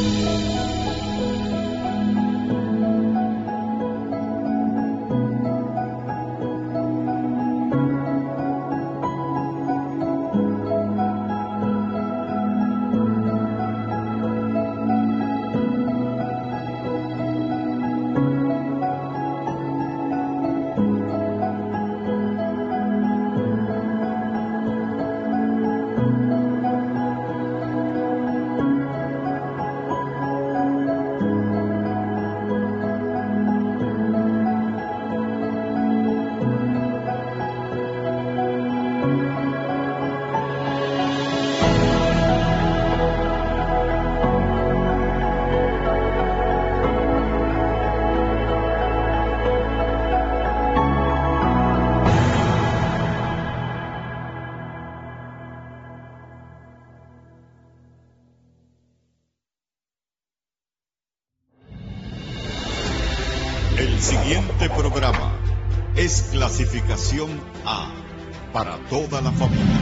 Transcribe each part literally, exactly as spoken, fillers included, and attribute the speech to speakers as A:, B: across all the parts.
A: El siguiente programa es clasificación A para toda la familia.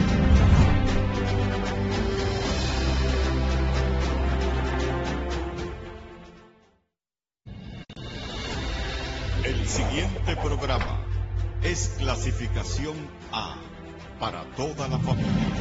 A: El siguiente programa es clasificación A para toda la familia.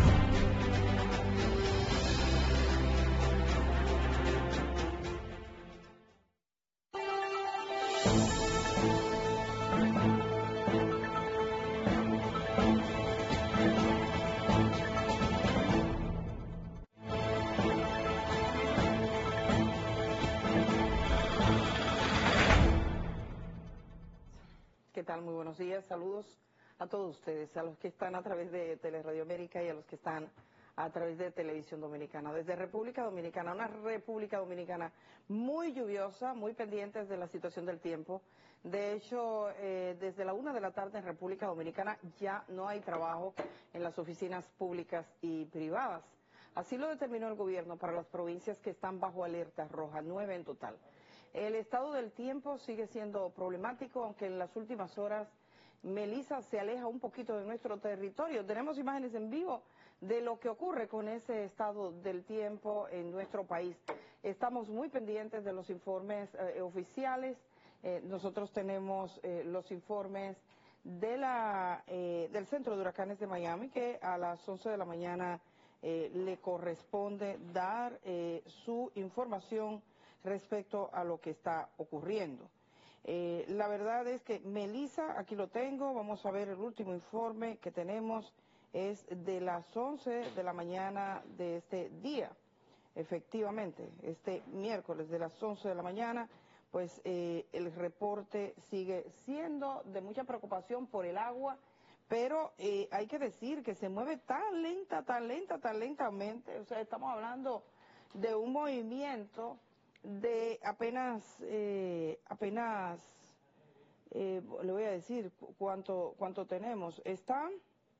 B: ¿Qué tal? Muy buenos días, saludos a todos ustedes, a los que están a través de Teleradio América y a los que están a través de Televisión Dominicana. Desde República Dominicana, una República Dominicana muy lluviosa, muy pendientes de la situación del tiempo. De hecho, eh, desde la una de la tarde en República Dominicana ya no hay trabajo en las oficinas públicas y privadas. Así lo determinó el gobierno para las provincias que están bajo alerta roja, nueve en total. El estado del tiempo sigue siendo problemático, aunque en las últimas horas Melissa se aleja un poquito de nuestro territorio. Tenemos imágenes en vivo de lo que ocurre con ese estado del tiempo en nuestro país. Estamos muy pendientes de los informes eh, oficiales. Eh, nosotros tenemos eh, los informes de la, eh, del Centro de Huracanes de Miami, que a las once de la mañana eh, le corresponde dar eh, su información respecto a lo que está ocurriendo. Eh, la verdad es que Melissa, aquí lo tengo, vamos a ver el último informe que tenemos, es de las once de la mañana de este día, efectivamente, este miércoles de las once de la mañana, pues eh, el reporte sigue siendo de mucha preocupación por el agua, pero eh, hay que decir que se mueve tan lenta, tan lenta, tan lentamente, o sea, estamos hablando de un movimiento de apenas, eh, apenas, eh, le voy a decir cuánto, cuánto tenemos. Están,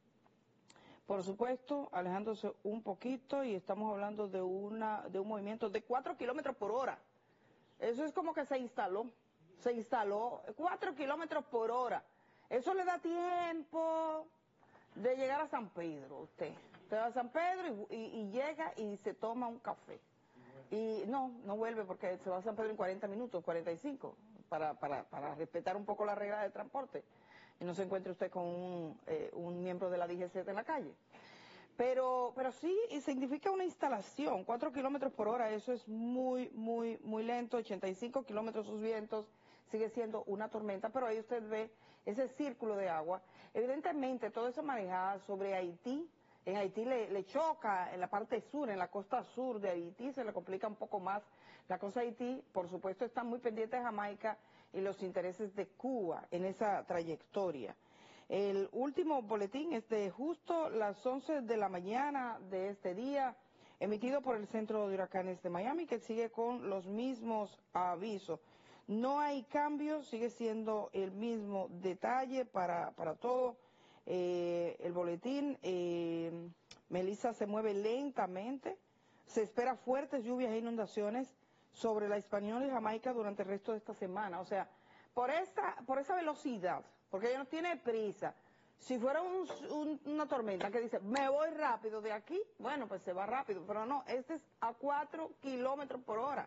B: por supuesto, alejándose un poquito y estamos hablando de una, de un movimiento de cuatro kilómetros por hora. Eso es como que se instaló, se instaló cuatro kilómetros por hora. Eso le da tiempo de llegar a San Pedro, usted. Usted va a San Pedro y, y, y llega y se toma un café. Y no, no vuelve porque se va a San Pedro en cuarenta minutos, cuarenta y cinco, para, para, para respetar un poco las reglas de transporte. Y no se encuentre usted con un, eh, un miembro de la D G C en la calle. Pero, pero sí, y significa una instalación, cuatro kilómetros por hora, eso es muy, muy, muy lento, ochenta y cinco kilómetros sus vientos, sigue siendo una tormenta, pero ahí usted ve ese círculo de agua. Evidentemente, todo eso manejado sobre Haití. En Haití le, le choca, en la parte sur, en la costa sur de Haití, se le complica un poco más la cosa de Haití. Por supuesto, están muy pendientes de Jamaica y los intereses de Cuba en esa trayectoria. El último boletín es de justo las once de la mañana de este día, emitido por el Centro de Huracanes de Miami, que sigue con los mismos avisos. No hay cambios, sigue siendo el mismo detalle para, para todo. Eh, el boletín, eh, Melissa se mueve lentamente, se espera fuertes lluvias e inundaciones sobre la Hispaniola y Jamaica durante el resto de esta semana, o sea, por esa, por esa velocidad, porque ella no tiene prisa, Si fuera un, un, una tormenta que dice, me voy rápido de aquí, bueno, pues se va rápido, pero no, este es a cuatro kilómetros por hora.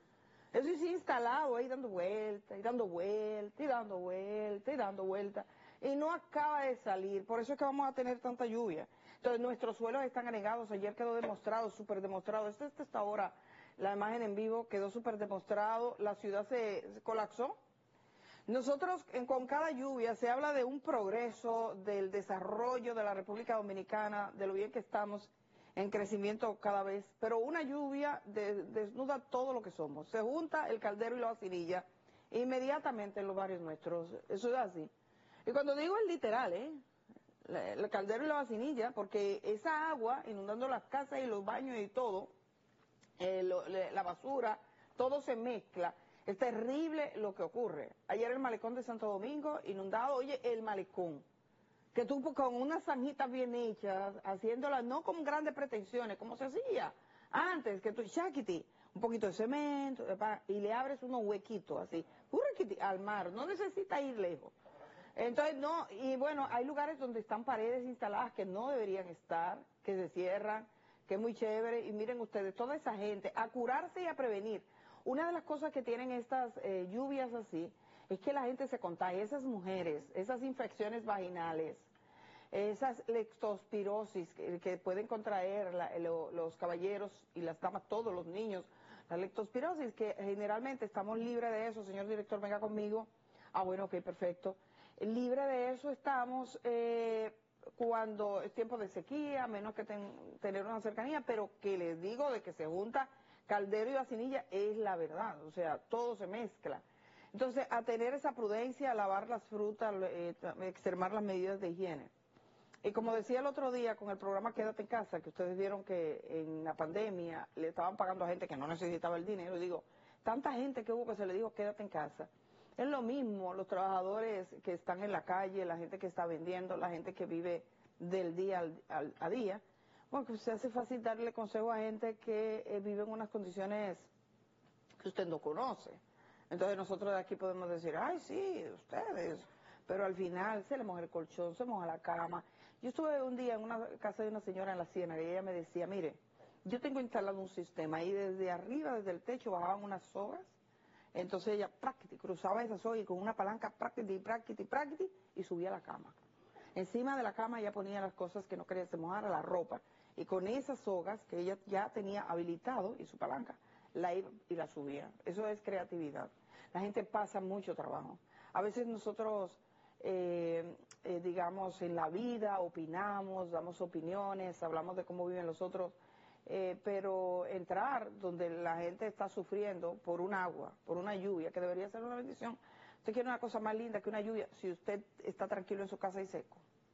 B: Eso es instalado ahí dando vueltas, y dando vueltas, y dando vueltas, y dando vueltas, y no acaba de salir, por eso es que vamos a tener tanta lluvia. Entonces nuestros suelos están anegados, ayer quedó demostrado, súper demostrado, esto es esta hora, la imagen en vivo quedó súper demostrado, la ciudad se, se colapsó. Nosotros, en, con cada lluvia, se habla de un progreso, del desarrollo de la República Dominicana, de lo bien que estamos en crecimiento cada vez, pero una lluvia de, desnuda todo lo que somos. Se junta el caldero y la vacinilla inmediatamente en los barrios nuestros, eso es así. Y cuando digo es literal, ¿eh? El caldero y la vacinilla, porque esa agua inundando las casas y los baños y todo, eh, lo, la basura, todo se mezcla. Es terrible lo que ocurre. Ayer el malecón de Santo Domingo inundado, oye, el malecón, que tú con unas zanjitas bien hechas, haciéndolas no con grandes pretensiones, como se hacía antes, que tú, chaquiti, un poquito de cemento, y le abres unos huequitos así, al mar, no necesita ir lejos. Entonces, no, y bueno, hay lugares donde están paredes instaladas que no deberían estar, que se cierran, que es muy chévere, y miren ustedes, toda esa gente, a curarse y a prevenir. Una de las cosas que tienen estas eh, lluvias así, es que la gente se contagia, esas mujeres, esas infecciones vaginales, esas leptospirosis que, que pueden contraer la, lo, los caballeros y las damas, todos los niños, la leptospirosis, que generalmente estamos libres de eso, señor director, venga conmigo, ah bueno, ok, perfecto, libre de eso estamos eh, cuando es tiempo de sequía, menos que ten, tener una cercanía, pero que les digo de que se junta caldero y vacinilla es la verdad, o sea, todo se mezcla. Entonces, a tener esa prudencia, a lavar las frutas, eh, extremar las medidas de higiene. Y como decía el otro día con el programa Quédate en Casa, que ustedes vieron que en la pandemia le estaban pagando a gente que no necesitaba el dinero, digo, tanta gente que hubo que se le dijo Quédate en casa. Es lo mismo los trabajadores que están en la calle, la gente que está vendiendo, la gente que vive del día al, al a día. Bueno, que se hace fácil darle consejo a gente que eh, vive en unas condiciones que usted no conoce. Entonces nosotros de aquí podemos decir, ay, sí, ustedes, pero al final se le moja el colchón, se moja la cama. Yo estuve un día en una casa de una señora en la Ciénaga y ella me decía, mire, yo tengo instalado un sistema y desde arriba, desde el techo, bajaban unas sogas. Entonces ella prácticamente cruzaba esa soga y con una palanca prácticamente, prácticamente, prácticamente y subía a la cama. Encima de la cama ella ponía las cosas que no quería que se mojara, la ropa, y con esas sogas que ella ya tenía habilitado y su palanca, la iba y la subía. Eso es creatividad. La gente pasa mucho trabajo. A veces nosotros, eh, eh, digamos, en la vida opinamos, damos opiniones, hablamos de cómo viven los otros, eh, pero entrar donde la gente está sufriendo por un agua, por una lluvia, que debería ser una bendición. Usted quiere una cosa más linda que una lluvia si usted está tranquilo en su casa y seco.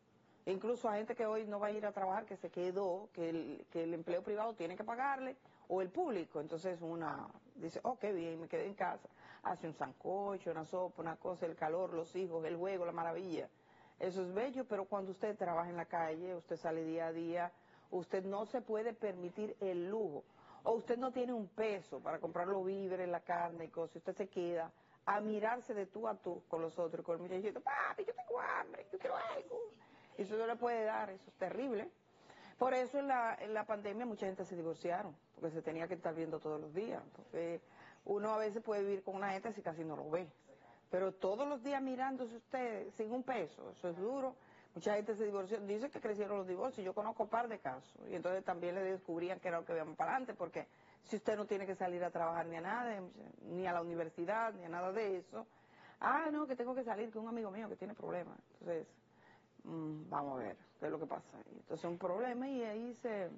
B: E incluso a gente que hoy no va a ir a trabajar, que se quedó, que el, que el empleo privado tiene que pagarle, o el público. Entonces una dice, oh, qué bien, me quedé en casa. Hace un sancocho, una sopa, una cosa, el calor, los hijos, el juego, la maravilla. Eso es bello, pero cuando usted trabaja en la calle, usted sale día a día, usted no se puede permitir el lujo. O usted no tiene un peso para comprar los víveres, la carne y cosas. Usted se queda a mirarse de tú a tú con los otros, con el muchachito, papi, yo tengo hambre, yo quiero algo. Eso no le puede dar, eso es terrible. Por eso en la, en la pandemia mucha gente se divorciaron, porque se tenía que estar viendo todos los días. Entonces, uno a veces puede vivir con una gente si casi no lo ve. Pero todos los días mirándose usted sin un peso, eso es duro. Mucha gente se divorció, dice que crecieron los divorcios, yo conozco un par de casos. Y entonces también le descubrían que era lo que veíamos para adelante, porque si usted no tiene que salir a trabajar ni a nada, ni a la universidad, ni a nada de eso. Ah, no, que tengo que salir con un amigo mío que tiene problemas. Entonces, mmm, vamos a ver qué es lo que pasa. Entonces un problema y ahí se,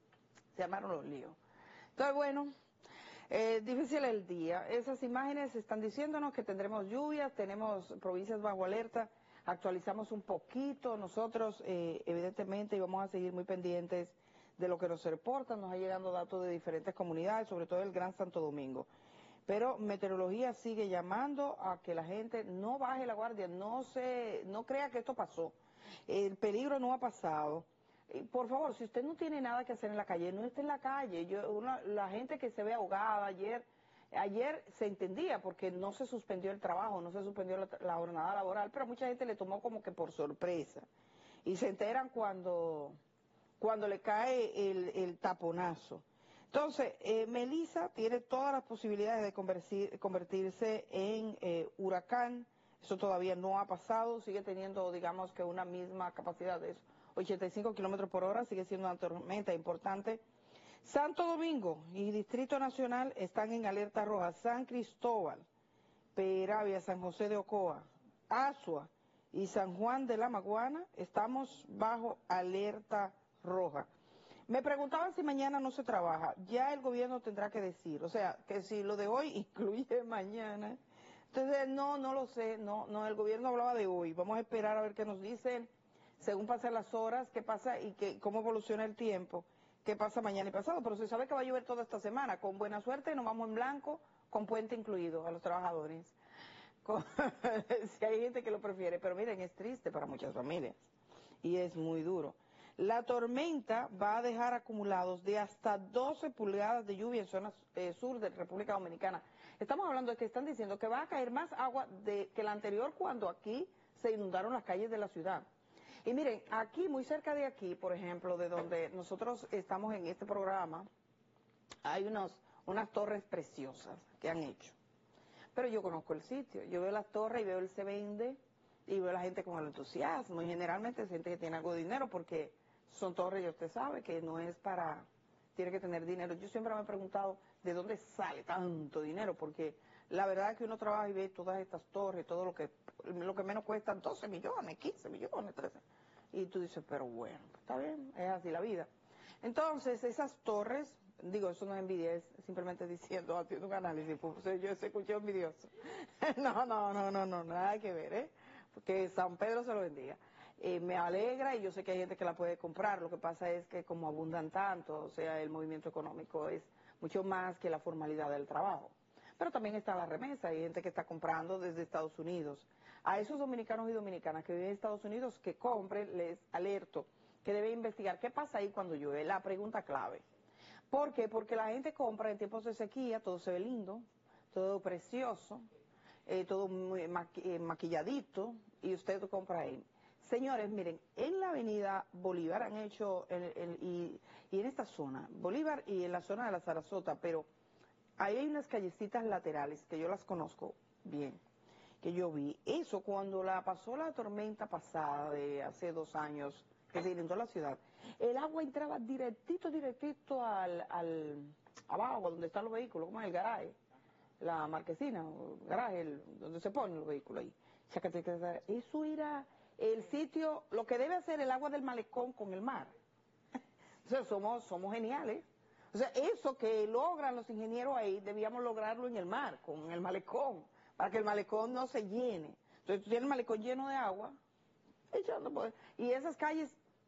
B: se armaron los líos. Entonces, bueno, eh, difícil el día. Esas imágenes están diciéndonos que tendremos lluvias, tenemos provincias bajo alerta, actualizamos un poquito. Nosotros, eh, evidentemente, y vamos a seguir muy pendientes de lo que nos reportan, nos ha llegando datos de diferentes comunidades, sobre todo el Gran Santo Domingo. Pero meteorología sigue llamando a que la gente no baje la guardia, no se, no crea que esto pasó. El peligro no ha pasado. Por favor, si usted no tiene nada que hacer en la calle, no esté en la calle. Yo, una, la gente que se ve ahogada ayer, Ayer se entendía porque no se suspendió el trabajo, no se suspendió la, la jornada laboral, pero mucha gente le tomó como que por sorpresa. Y se enteran cuando, cuando le cae el, el taponazo. Entonces, eh, Melissa tiene todas las posibilidades de convertir, convertirse en eh, huracán. Eso todavía no ha pasado, sigue teniendo, digamos, que una misma capacidad de ochenta y cinco kilómetros por hora, sigue siendo una tormenta importante. Santo Domingo y Distrito Nacional están en alerta roja. San Cristóbal, Peravia, San José de Ocoa, Azua y San Juan de la Maguana estamos bajo alerta roja. Me preguntaban si mañana no se trabaja. Ya el gobierno tendrá que decir, o sea, que si lo de hoy incluye mañana. Entonces, no, no lo sé, no, no, el gobierno hablaba de hoy. Vamos a esperar a ver qué nos dicen, según pasan las horas, qué pasa y qué, cómo evoluciona el tiempo, qué pasa mañana y pasado. Pero se sabe que va a llover toda esta semana. Con buena suerte nos vamos en blanco, con puente incluido a los trabajadores. Con, si hay gente que lo prefiere, pero miren, es triste para muchas familias y es muy duro. La tormenta va a dejar acumulados de hasta doce pulgadas de lluvia en zonas eh, sur de República Dominicana. Estamos hablando de que están diciendo que va a caer más agua de, que la anterior cuando aquí se inundaron las calles de la ciudad. Y miren, aquí, muy cerca de aquí, por ejemplo, de donde nosotros estamos en este programa, hay unos, unas torres preciosas que han hecho. Pero yo conozco el sitio, yo veo las torres y veo el se vende y veo a la gente con el entusiasmo y generalmente es gente que tiene algo de dinero porque son torres, ya usted sabe, que no es para, tiene que tener dinero. Yo siempre me he preguntado de dónde sale tanto dinero, porque la verdad es que uno trabaja y ve todas estas torres, todo lo que, lo que menos cuestan doce millones, quince millones, trece. Y tú dices, pero bueno, está bien, es así la vida. Entonces, esas torres, digo, eso no es envidia, es simplemente diciendo, haciendo un análisis, pues, yo se escuché envidioso. no, no, no, no, no, nada que ver, ¿eh? Porque San Pedro se lo bendiga. Eh, me alegra y yo sé que hay gente que la puede comprar, lo que pasa es que como abundan tanto, o sea, el movimiento económico es mucho más que la formalidad del trabajo. Pero también está la remesa, hay gente que está comprando desde Estados Unidos. A esos dominicanos y dominicanas que viven en Estados Unidos, que compren, les alerto, que deben investigar qué pasa ahí cuando llueve, la pregunta clave. ¿Por qué? Porque la gente compra en tiempos de sequía, todo se ve lindo, todo precioso, eh, todo muy maqui eh, maquilladito, y usted lo compra ahí. Señores, miren, en la avenida Bolívar han hecho, el, el, y, y en esta zona, Bolívar y en la zona de la Sarasota, pero ahí hay unas callecitas laterales que yo las conozco bien, que yo vi. Eso cuando la pasó la tormenta pasada de hace dos años, que se inundó la ciudad, el agua entraba directito, directito al, al abajo, donde están los vehículos, como es el garaje, la marquesina, el garaje, el, donde se ponen los vehículos ahí. Eso era el sitio, lo que debe hacer el agua del malecón con el mar. O sea, somos, somos geniales. O sea, eso que logran los ingenieros ahí, debíamos lograrlo en el mar, con el malecón, para que el malecón no se llene. Entonces tú tienes el malecón lleno de agua, echando por... y esas calles,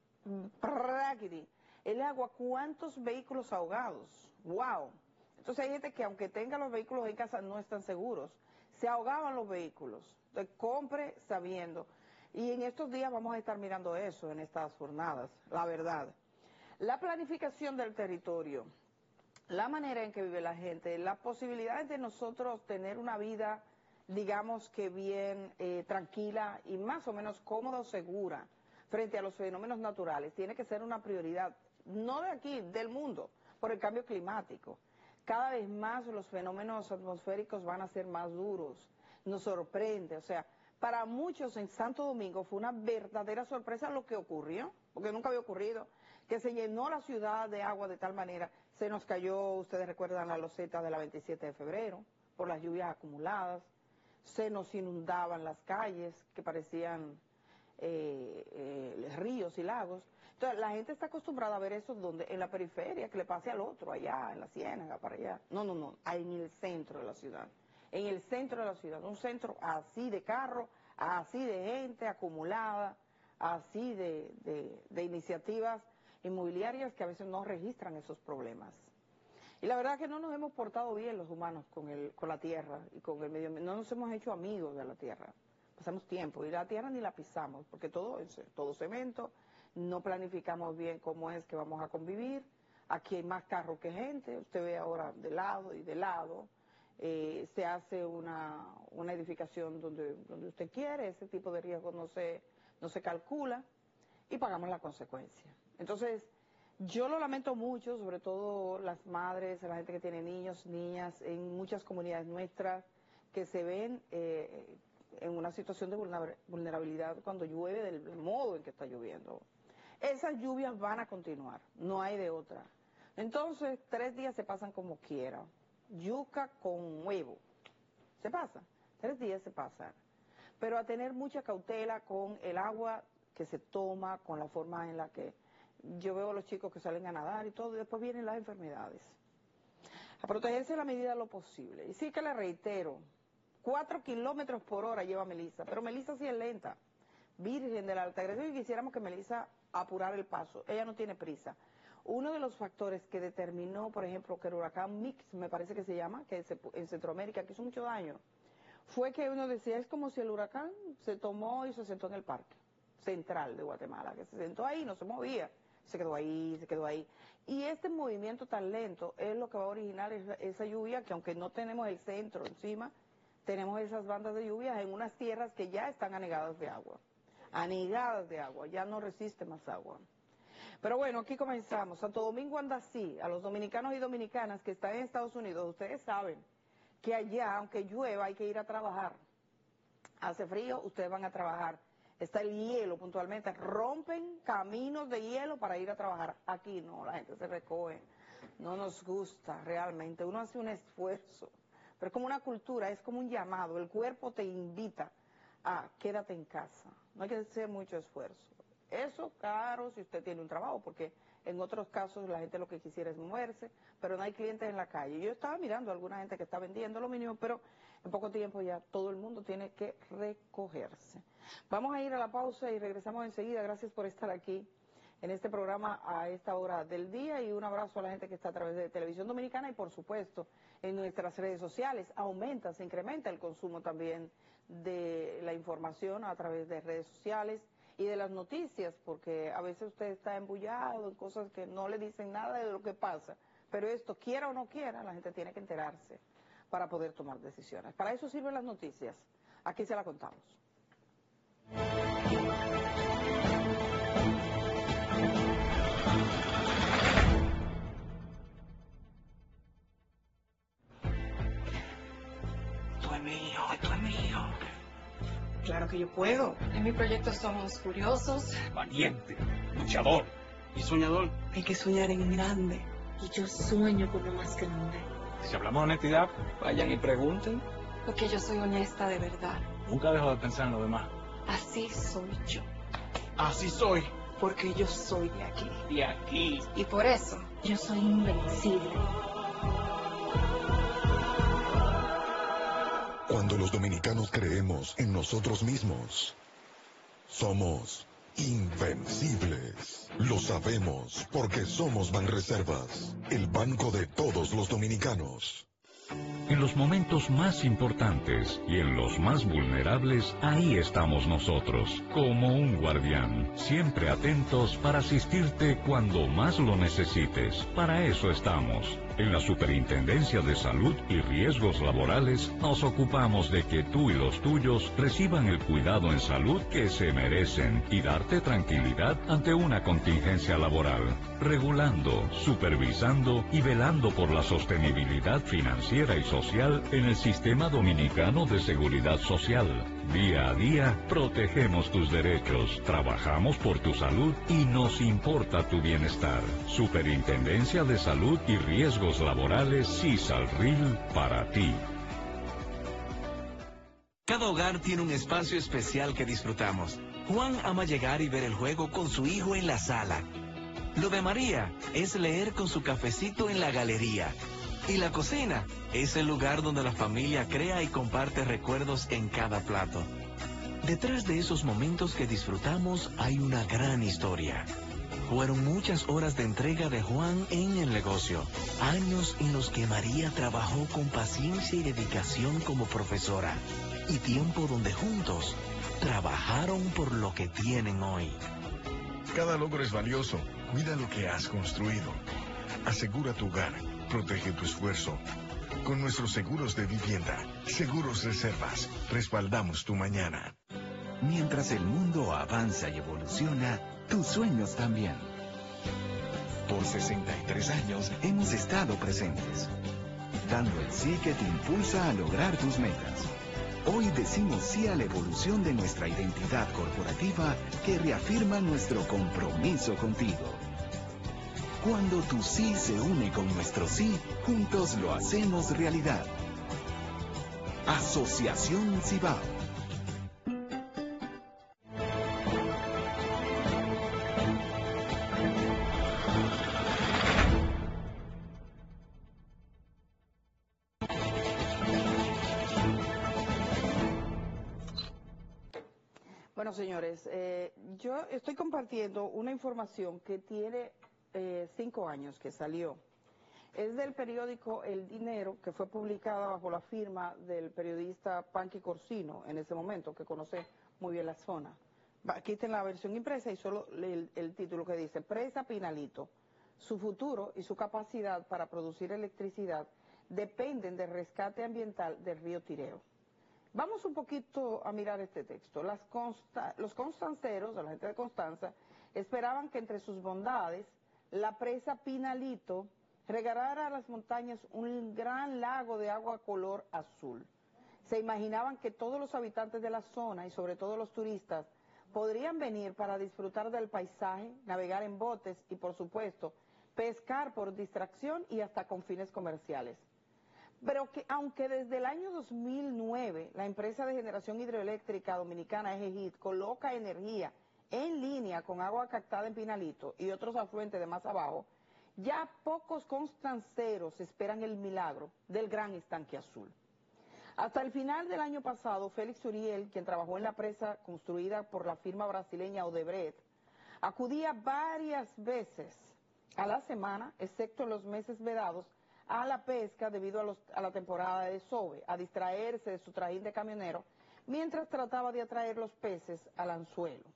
B: el agua, ¿cuántos vehículos ahogados? ¡Wow! Entonces hay gente que aunque tenga los vehículos en casa no están seguros, se ahogaban los vehículos. Entonces compre sabiendo. Y en estos días vamos a estar mirando eso en estas jornadas, la verdad. La planificación del territorio, la manera en que vive la gente, las posibilidades de nosotros tener una vida, digamos que bien eh, tranquila y más o menos cómoda o segura frente a los fenómenos naturales, tiene que ser una prioridad, no de aquí, del mundo, por el cambio climático. Cada vez más los fenómenos atmosféricos van a ser más duros, nos sorprende, o sea, para muchos en Santo Domingo fue una verdadera sorpresa lo que ocurrió, porque nunca había ocurrido, que se llenó la ciudad de agua de tal manera, se nos cayó, ustedes recuerdan la loseta de la veintisiete de febrero, por las lluvias acumuladas, se nos inundaban las calles que parecían eh, eh, ríos y lagos. Entonces la gente está acostumbrada a ver eso donde, en la periferia, que le pase al otro, allá, en la Ciénaga, para allá. No, no, no, en el centro de la ciudad. En el centro de la ciudad, un centro así de carro, así de gente acumulada, así de, de, de iniciativas inmobiliarias que a veces no registran esos problemas. Y la verdad es que no nos hemos portado bien los humanos con, el, con la tierra y con el medio ambiente, no nos hemos hecho amigos de la tierra, pasamos tiempo y la tierra ni la pisamos, porque todo es todo cemento, no planificamos bien cómo es que vamos a convivir, aquí hay más carros que gente, usted ve ahora de lado y de lado, eh, se hace una, una edificación donde, donde usted quiere, ese tipo de riesgo no se, no se calcula y pagamos la consecuencia. Entonces, yo lo lamento mucho, sobre todo las madres, la gente que tiene niños, niñas, en muchas comunidades nuestras que se ven eh, en una situación de vulnerabilidad cuando llueve del modo en que está lloviendo. Esas lluvias van a continuar, no hay de otra. Entonces, tres días se pasan como quiera. Yuca con huevo. Se pasa, tres días se pasan. Pero a tener mucha cautela con el agua que se toma, con la forma en la que yo veo a los chicos que salen a nadar y todo, y después vienen las enfermedades. A protegerse a la medida de lo posible. Y sí que le reitero, cuatro kilómetros por hora lleva Melissa, pero Melissa sí es lenta. Virgen de la Altagracia, y quisiéramos que Melissa apurara el paso. Ella no tiene prisa. Uno de los factores que determinó, por ejemplo, que el huracán Mix, me parece que se llama, que en Centroamérica, que hizo mucho daño, fue que uno decía, es como si el huracán se tomó y se sentó en el parque central de Guatemala, que se sentó ahí, no se movía, se quedó ahí, se quedó ahí. Y este movimiento tan lento es lo que va a originar esa, esa lluvia, que aunque no tenemos el centro encima, tenemos esas bandas de lluvias en unas tierras que ya están anegadas de agua, anegadas de agua, ya no resiste más agua. Pero bueno, aquí comenzamos. Santo Domingo anda así. A los dominicanos y dominicanas que están en Estados Unidos, ustedes saben que allá, aunque llueva, hay que ir a trabajar. Hace frío, ustedes van a trabajar. Está el hielo puntualmente. Rompen caminos de hielo para ir a trabajar. Aquí no, la gente se recoge. No nos gusta realmente. Uno hace un esfuerzo. Pero es como una cultura, es como un llamado. El cuerpo te invita a quédate en casa. No hay que hacer mucho esfuerzo. Eso, claro, si usted tiene un trabajo, porque en otros casos la gente lo que quisiera es moverse, pero no hay clientes en la calle. Yo estaba mirando a alguna gente que está vendiendo lo mínimo, pero en poco tiempo ya todo el mundo tiene que recogerse. Vamos a ir a la pausa y regresamos enseguida. Gracias por estar aquí en este programa a esta hora del día y un abrazo a la gente que está a través de Televisión Dominicana y por supuesto en nuestras redes sociales. Aumenta, se incrementa el consumo también de la información a través de redes sociales y de las noticias, porque a veces usted está embullado en cosas que no le dicen nada de lo que pasa, pero esto, quiera o no quiera, la gente tiene que enterarse para poder tomar decisiones. Para eso sirven las noticias. Aquí se la contamos.
C: Tú es mío, tú es mío.
D: Claro que yo puedo.
E: En mi proyecto somos curiosos,
C: Valiente, luchador y soñador.
D: Hay que soñar en grande.
E: y yo sueño con lo más grande.
C: Si hablamos de honestidad, vayan y pregunten.
E: Porque yo soy honesta de verdad.
C: Nunca dejo de pensar en lo demás.
E: Así soy yo.
C: Así soy.
D: Porque yo soy de aquí.
C: De aquí.
E: Y por eso yo soy invencible.
F: Cuando los dominicanos creemos en nosotros mismos, somos invencibles. Lo sabemos porque somos Banreservas, el banco de todos los dominicanos.
G: En los momentos más importantes y en los más vulnerables, ahí estamos nosotros, como un guardián, siempre atentos para asistirte cuando más lo necesites. Para eso estamos. En la Superintendencia de Salud y Riesgos Laborales nos ocupamos de que tú y los tuyos reciban el cuidado en salud que se merecen y darte tranquilidad ante una contingencia laboral, regulando, supervisando y velando por la sostenibilidad financiera y social en el Sistema Dominicano de Seguridad Social. Día a día, protegemos tus derechos, trabajamos por tu salud y nos importa tu bienestar. Superintendencia de Salud y Riesgos Laborales, CISALRIL, para ti.
H: Cada hogar tiene un espacio especial que disfrutamos. Juan ama llegar y ver el juego con su hijo en la sala. Lo de María es leer con su cafecito en la galería. Y la cocina es el lugar donde la familia crea y comparte recuerdos en cada plato. Detrás de esos momentos que disfrutamos hay una gran historia. Fueron muchas horas de entrega de Juan en el negocio, años en los que María trabajó con paciencia y dedicación como profesora, y tiempo donde juntos trabajaron por lo que tienen hoy.
I: Cada logro es valioso. Cuida lo que has construido. Asegura tu hogar. Protege tu esfuerzo. Con nuestros seguros de vivienda, Seguros Reservas, respaldamos tu mañana.
J: Mientras el mundo avanza y evoluciona, tus sueños también. Por sesenta y tres años hemos estado presentes, dando el sí que te impulsa a lograr tus metas. Hoy decimos sí a la evolución de nuestra identidad corporativa que reafirma nuestro compromiso contigo. Cuando tu sí se une con nuestro sí, juntos lo hacemos realidad. Asociación Cibao.
B: Bueno, señores, eh, yo estoy compartiendo una información que tiene eh, cinco años que salió. Es del periódico El Dinero, que fue publicada bajo la firma del periodista Panqui Corsino, en ese momento, que conoce muy bien la zona. Aquí está en la versión impresa y solo el, el título que dice: Presa Pinalito, su futuro y su capacidad para producir electricidad dependen del rescate ambiental del río Tireo. Vamos un poquito a mirar este texto. Las consta, los constanceros, la gente de Constanza, esperaban que entre sus bondades la presa Pinalito regalara a las montañas un gran lago de agua color azul. Se imaginaban que todos los habitantes de la zona y sobre todo los turistas podrían venir para disfrutar del paisaje, navegar en botes y por supuesto pescar por distracción y hasta con fines comerciales. Pero que aunque desde el año dos mil nueve la empresa de generación hidroeléctrica dominicana E G I D coloca energía en línea con agua captada en Pinalito y otros afluentes de más abajo, ya pocos constanceros esperan el milagro del gran estanque azul. Hasta el final del año pasado, Félix Uriel, quien trabajó en la presa construida por la firma brasileña Odebrecht, acudía varias veces a la semana, excepto en los meses vedados, a la pesca debido a, los, a la temporada de desove, a distraerse de su trajín de camionero, mientras trataba de atraer los peces al anzuelo.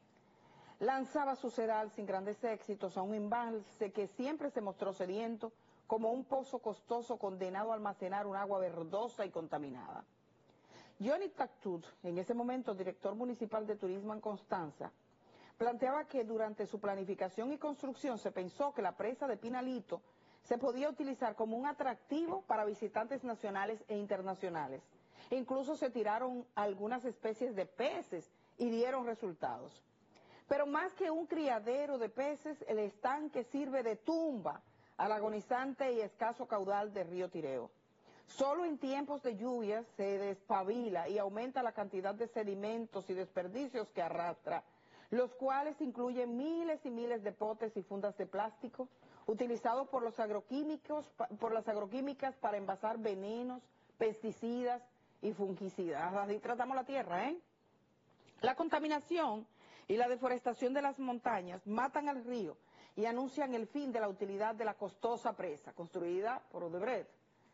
B: Lanzaba su sedal sin grandes éxitos a un embalse que siempre se mostró sediento, como un pozo costoso condenado a almacenar un agua verdosa y contaminada. Johnny Tactut, en ese momento director municipal de turismo en Constanza, planteaba que durante su planificación y construcción se pensó que la presa de Pinalito se podía utilizar como un atractivo para visitantes nacionales e internacionales. E incluso se tiraron algunas especies de peces y dieron resultados. Pero más que un criadero de peces, el estanque sirve de tumba al agonizante y escaso caudal del río Tireo. Solo en tiempos de lluvias se despabila y aumenta la cantidad de sedimentos y desperdicios que arrastra, los cuales incluyen miles y miles de potes y fundas de plástico, utilizados por los agroquímicos, por las agroquímicas para envasar venenos, pesticidas y fungicidas. Así tratamos la tierra, ¿eh? La contaminación y la deforestación de las montañas matan al río y anuncian el fin de la utilidad de la costosa presa, construida por Odebrecht.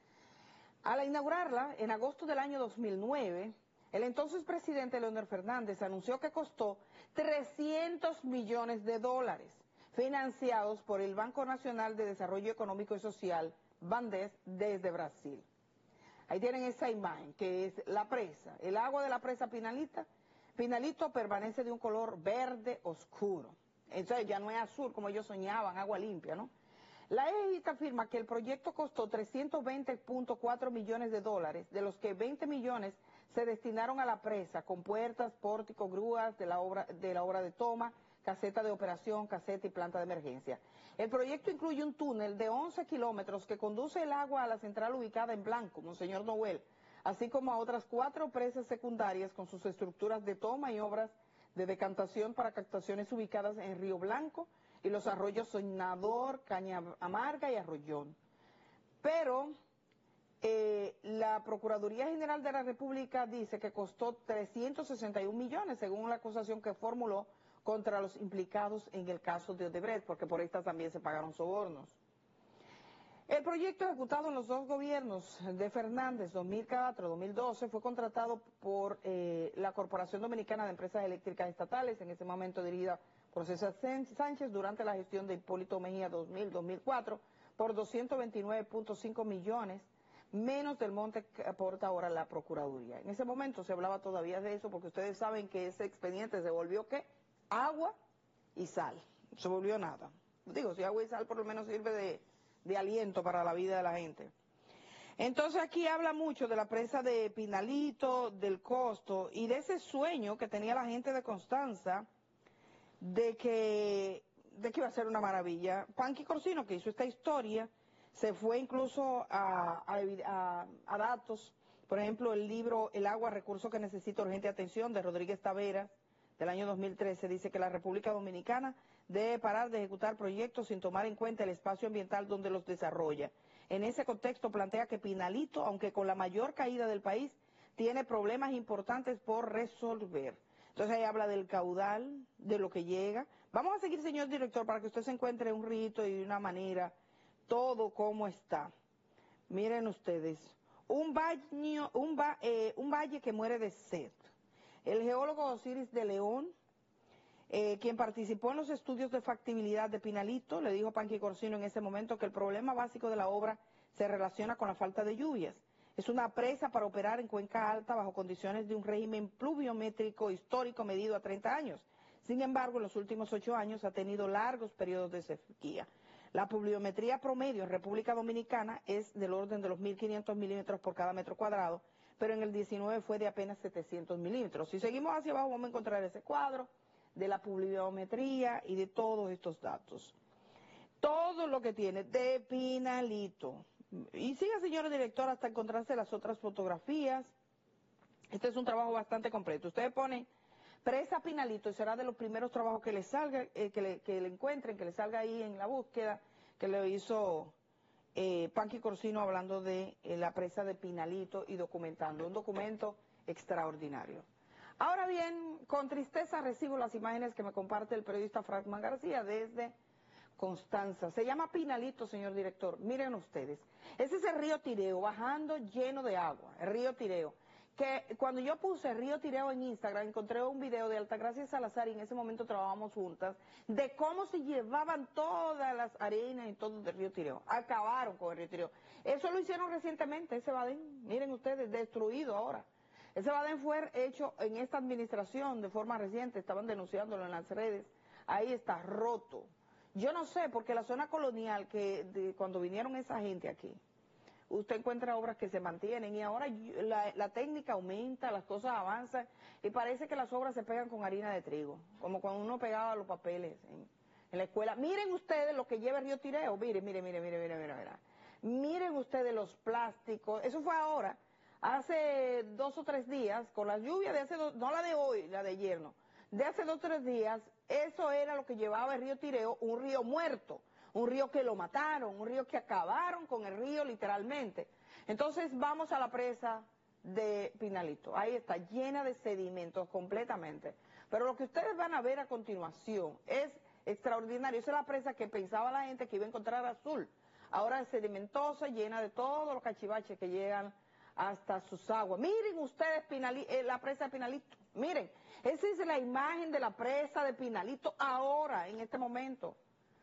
B: Al inaugurarla, en agosto del año dos mil nueve, el entonces presidente Leonel Fernández anunció que costó trescientos millones de dólares, financiados por el Banco Nacional de Desarrollo Económico y Social, BANDES, desde Brasil. Ahí tienen esa imagen, que es la presa. El agua de la presa Pinalita, Pinalito permanece de un color verde oscuro. Entonces ya no es azul como ellos soñaban, agua limpia, ¿no? La E G I T afirma que el proyecto costó trescientos veinte punto cuatro millones de dólares, de los que veinte millones se destinaron a la presa, con puertas, pórticos, grúas de la obra de, la obra de toma, caseta de operación, caseta y planta de emergencia. El proyecto incluye un túnel de once kilómetros que conduce el agua a la central ubicada en Blanco, Monseñor Noel, así como a otras cuatro presas secundarias con sus estructuras de toma y obras de decantación para captaciones ubicadas en Río Blanco y los arroyos Soñador, Caña Amarga y Arroyón. Pero eh, la Procuraduría General de la República dice que costó trescientos sesenta y un millones, según la acusación que formuló contra los implicados en el caso de Odebrecht, porque por estas también se pagaron sobornos. El proyecto ejecutado en los dos gobiernos de Fernández, dos mil cuatro dos mil doce, fue contratado por eh, la Corporación Dominicana de Empresas Eléctricas Estatales, en ese momento dirigida por César Sánchez, durante la gestión de Hipólito Mejía dos mil dos mil cuatro, por doscientos veintinueve punto cinco millones, menos del monte que aporta ahora la Procuraduría. En ese momento se hablaba todavía de eso porque ustedes saben que ese expediente se volvió, ¿qué? Agua y sal, se volvió nada. Digo, si agua y sal por lo menos sirve de, de aliento para la vida de la gente. Entonces aquí habla mucho de la presa de Pinalito, del costo y de ese sueño que tenía la gente de Constanza de que, de que iba a ser una maravilla. Panky Corsino, que hizo esta historia, se fue incluso a, a, a, a datos, por ejemplo, el libro El agua, recurso que necesita urgente atención, de Rodríguez Taveras, del año dos mil trece, dice que la República Dominicana debe parar de ejecutar proyectos sin tomar en cuenta el espacio ambiental donde los desarrolla. En ese contexto plantea que Pinalito, aunque con la mayor caída del país, tiene problemas importantes por resolver. Entonces ahí habla del caudal, de lo que llega. Vamos a seguir, señor director, para que usted se encuentre un rito y de una manera, todo como está. Miren ustedes, un, baño, un, ba, eh, un valle que muere de sed. El geólogo Osiris de León, eh, quien participó en los estudios de factibilidad de Pinalito, le dijo a Panky Corsino en ese momento que el problema básico de la obra se relaciona con la falta de lluvias. Es una presa para operar en cuenca alta bajo condiciones de un régimen pluviométrico histórico medido a treinta años. Sin embargo, en los últimos ocho años ha tenido largos periodos de sequía. La pluviometría promedio en República Dominicana es del orden de los mil quinientos milímetros por cada metro cuadrado, pero en el diecinueve fue de apenas setecientos milímetros. Si seguimos hacia abajo vamos a encontrar ese cuadro de la pluviometría y de todos estos datos. Todo lo que tiene de Pinalito. Y siga, señor director, hasta encontrarse las otras fotografías. Este es un trabajo bastante completo. Ustedes ponen presa Pinalito y será de los primeros trabajos que le salga, eh, que, le, que le encuentren, que le salga ahí en la búsqueda que le hizo eh, Panky Corsino hablando de eh, la presa de Pinalito y documentando. Un documento extraordinario. Ahora bien, con tristeza recibo las imágenes que me comparte el periodista Frankman García desde Constanza. Se llama Pinalito, señor director. Miren ustedes. Ese es el río Tireo, bajando lleno de agua, el río Tireo. Que cuando yo puse Río Tireo en Instagram, encontré un video de Altagracia Salazar y en ese momento trabajamos juntas, de cómo se llevaban todas las arenas y todo del Río Tireo. Acabaron con el Río Tireo. Eso lo hicieron recientemente, ese Badén. Miren ustedes, destruido ahora. Ese Badén fue hecho en esta administración de forma reciente, estaban denunciándolo en las redes. Ahí está roto. Yo no sé, porque la zona colonial, que de, cuando vinieron esa gente aquí, usted encuentra obras que se mantienen y ahora la, la técnica aumenta, las cosas avanzan y parece que las obras se pegan con harina de trigo, como cuando uno pegaba los papeles en, en la escuela. Miren ustedes lo que lleva el Río Tireo, miren, miren, miren, miren, miren, miren, miren. Miren ustedes los plásticos, eso fue ahora, hace dos o tres días, con la lluvia de hace dos, no la de hoy, la de ayer, no, de hace dos o tres días, eso era lo que llevaba el Río Tireo, un río muerto. Un río que lo mataron, un río que acabaron con el río literalmente. Entonces vamos a la presa de Pinalito. Ahí está, llena de sedimentos completamente. Pero lo que ustedes van a ver a continuación es extraordinario. Esa es la presa que pensaba la gente que iba a encontrar azul. Ahora es sedimentosa, llena de todos los cachivaches que llegan hasta sus aguas. Miren ustedes Pinali, eh, la presa de Pinalito. Miren, esa es la imagen de la presa de Pinalito ahora, en este momento.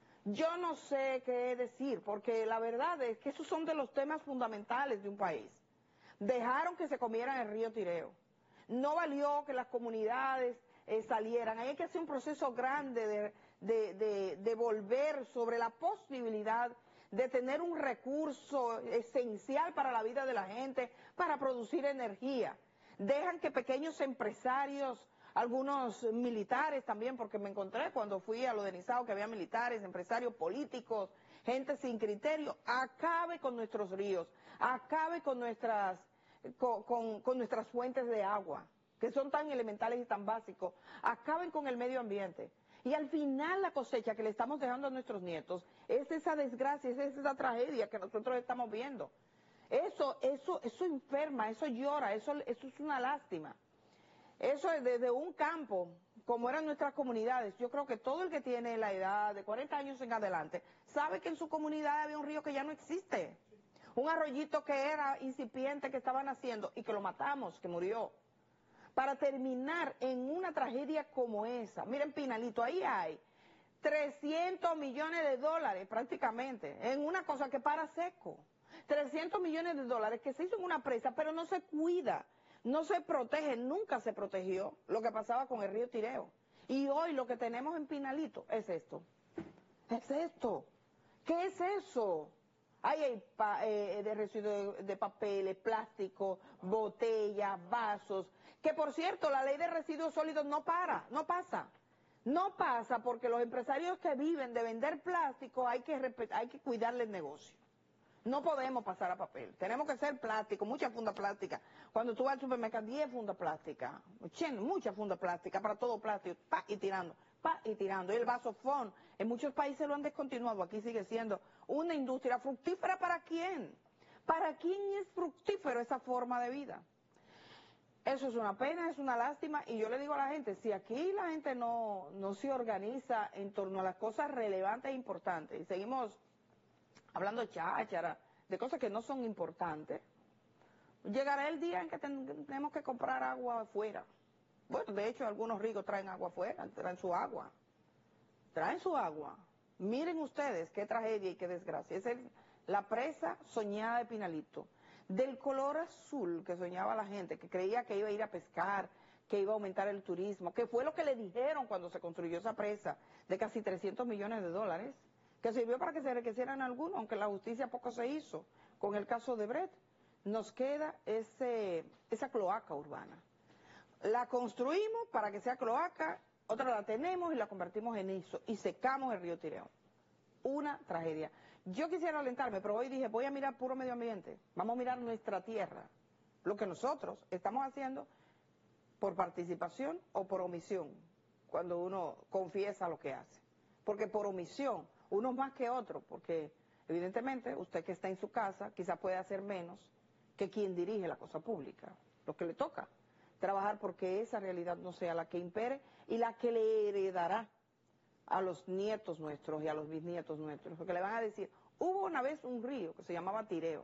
B: Yo no sé qué decir, porque la verdad es que esos son de los temas fundamentales de un país. Dejaron que se comieran el río Tireo. No valió que las comunidades eh, salieran. Hay que hacer un proceso grande de, de, de, de volver sobre la posibilidad de tener un recurso esencial para la vida de la gente, para producir energía. Dejan que pequeños empresarios, algunos militares también, porque me encontré cuando fui a lo de Nizao que había militares, empresarios políticos, gente sin criterio, acabe con nuestros ríos, acabe con nuestras, con, con, con nuestras fuentes de agua, que son tan elementales y tan básicos, acaben con el medio ambiente. Y al final la cosecha que le estamos dejando a nuestros nietos es esa desgracia, es esa tragedia que nosotros estamos viendo. Eso, eso, eso enferma, eso llora, eso, eso es una lástima. Eso es desde un campo, como eran nuestras comunidades. Yo creo que todo el que tiene la edad de cuarenta años en adelante sabe que en su comunidad había un río que ya no existe. Un arroyito que era incipiente, que estaban haciendo y que lo matamos, que murió. Para terminar en una tragedia como esa. Miren Pinalito, ahí hay trescientos millones de dólares prácticamente en una cosa que para seco. trescientos millones de dólares que se hizo en una presa, pero no se cuida, no se protege, nunca se protegió lo que pasaba con el río Tireo. Y hoy lo que tenemos en Pinalito es esto. Es esto. ¿Qué es eso? Ahí hay pa, eh, de residuos de, de papeles, plástico, botellas, vasos. Que por cierto, la ley de residuos sólidos no para, no pasa. No pasa porque los empresarios que viven de vender plástico hay que, hay que cuidarle el negocio. No podemos pasar a papel. Tenemos que ser plástico, mucha funda plástica. Cuando tú vas al supermercado, diez fundas plásticas, mucha funda plástica, para todo plástico, pa, y tirando, pa, y tirando. Y el vasofón, en muchos países lo han descontinuado, aquí sigue siendo una industria fructífera. ¿Para quién? ¿Para quién es fructífero esa forma de vida? Eso es una pena, es una lástima, y yo le digo a la gente, si aquí la gente no, no se organiza en torno a las cosas relevantes e importantes, y seguimos hablando cháchara, de cosas que no son importantes, llegará el día en que ten, tenemos que comprar agua afuera. Bueno, de hecho, algunos ricos traen agua afuera, traen su agua, traen su agua. Miren ustedes qué tragedia y qué desgracia. Es el, la presa soñada de Pinalito, del color azul que soñaba la gente, que creía que iba a ir a pescar, que iba a aumentar el turismo, que fue lo que le dijeron cuando se construyó esa presa de casi trescientos millones de dólares, que sirvió para que se enriquecieran algunos, aunque la justicia poco se hizo. Con el caso de Brett, nos queda ese, esa cloaca urbana. La construimos para que sea cloaca, otra la tenemos y la convertimos en eso, y secamos el río Tireo. Una tragedia. Yo quisiera alentarme, pero hoy dije, voy a mirar puro medio ambiente, vamos a mirar nuestra tierra, lo que nosotros estamos haciendo por participación o por omisión, cuando uno confiesa lo que hace. Porque por omisión, unos más que otros, porque evidentemente usted que está en su casa quizás puede hacer menos que quien dirige la cosa pública, lo que le toca, trabajar porque esa realidad no sea la que impere y la que le heredará a los nietos nuestros y a los bisnietos nuestros, porque le van a decir, hubo una vez un río que se llamaba Tireo,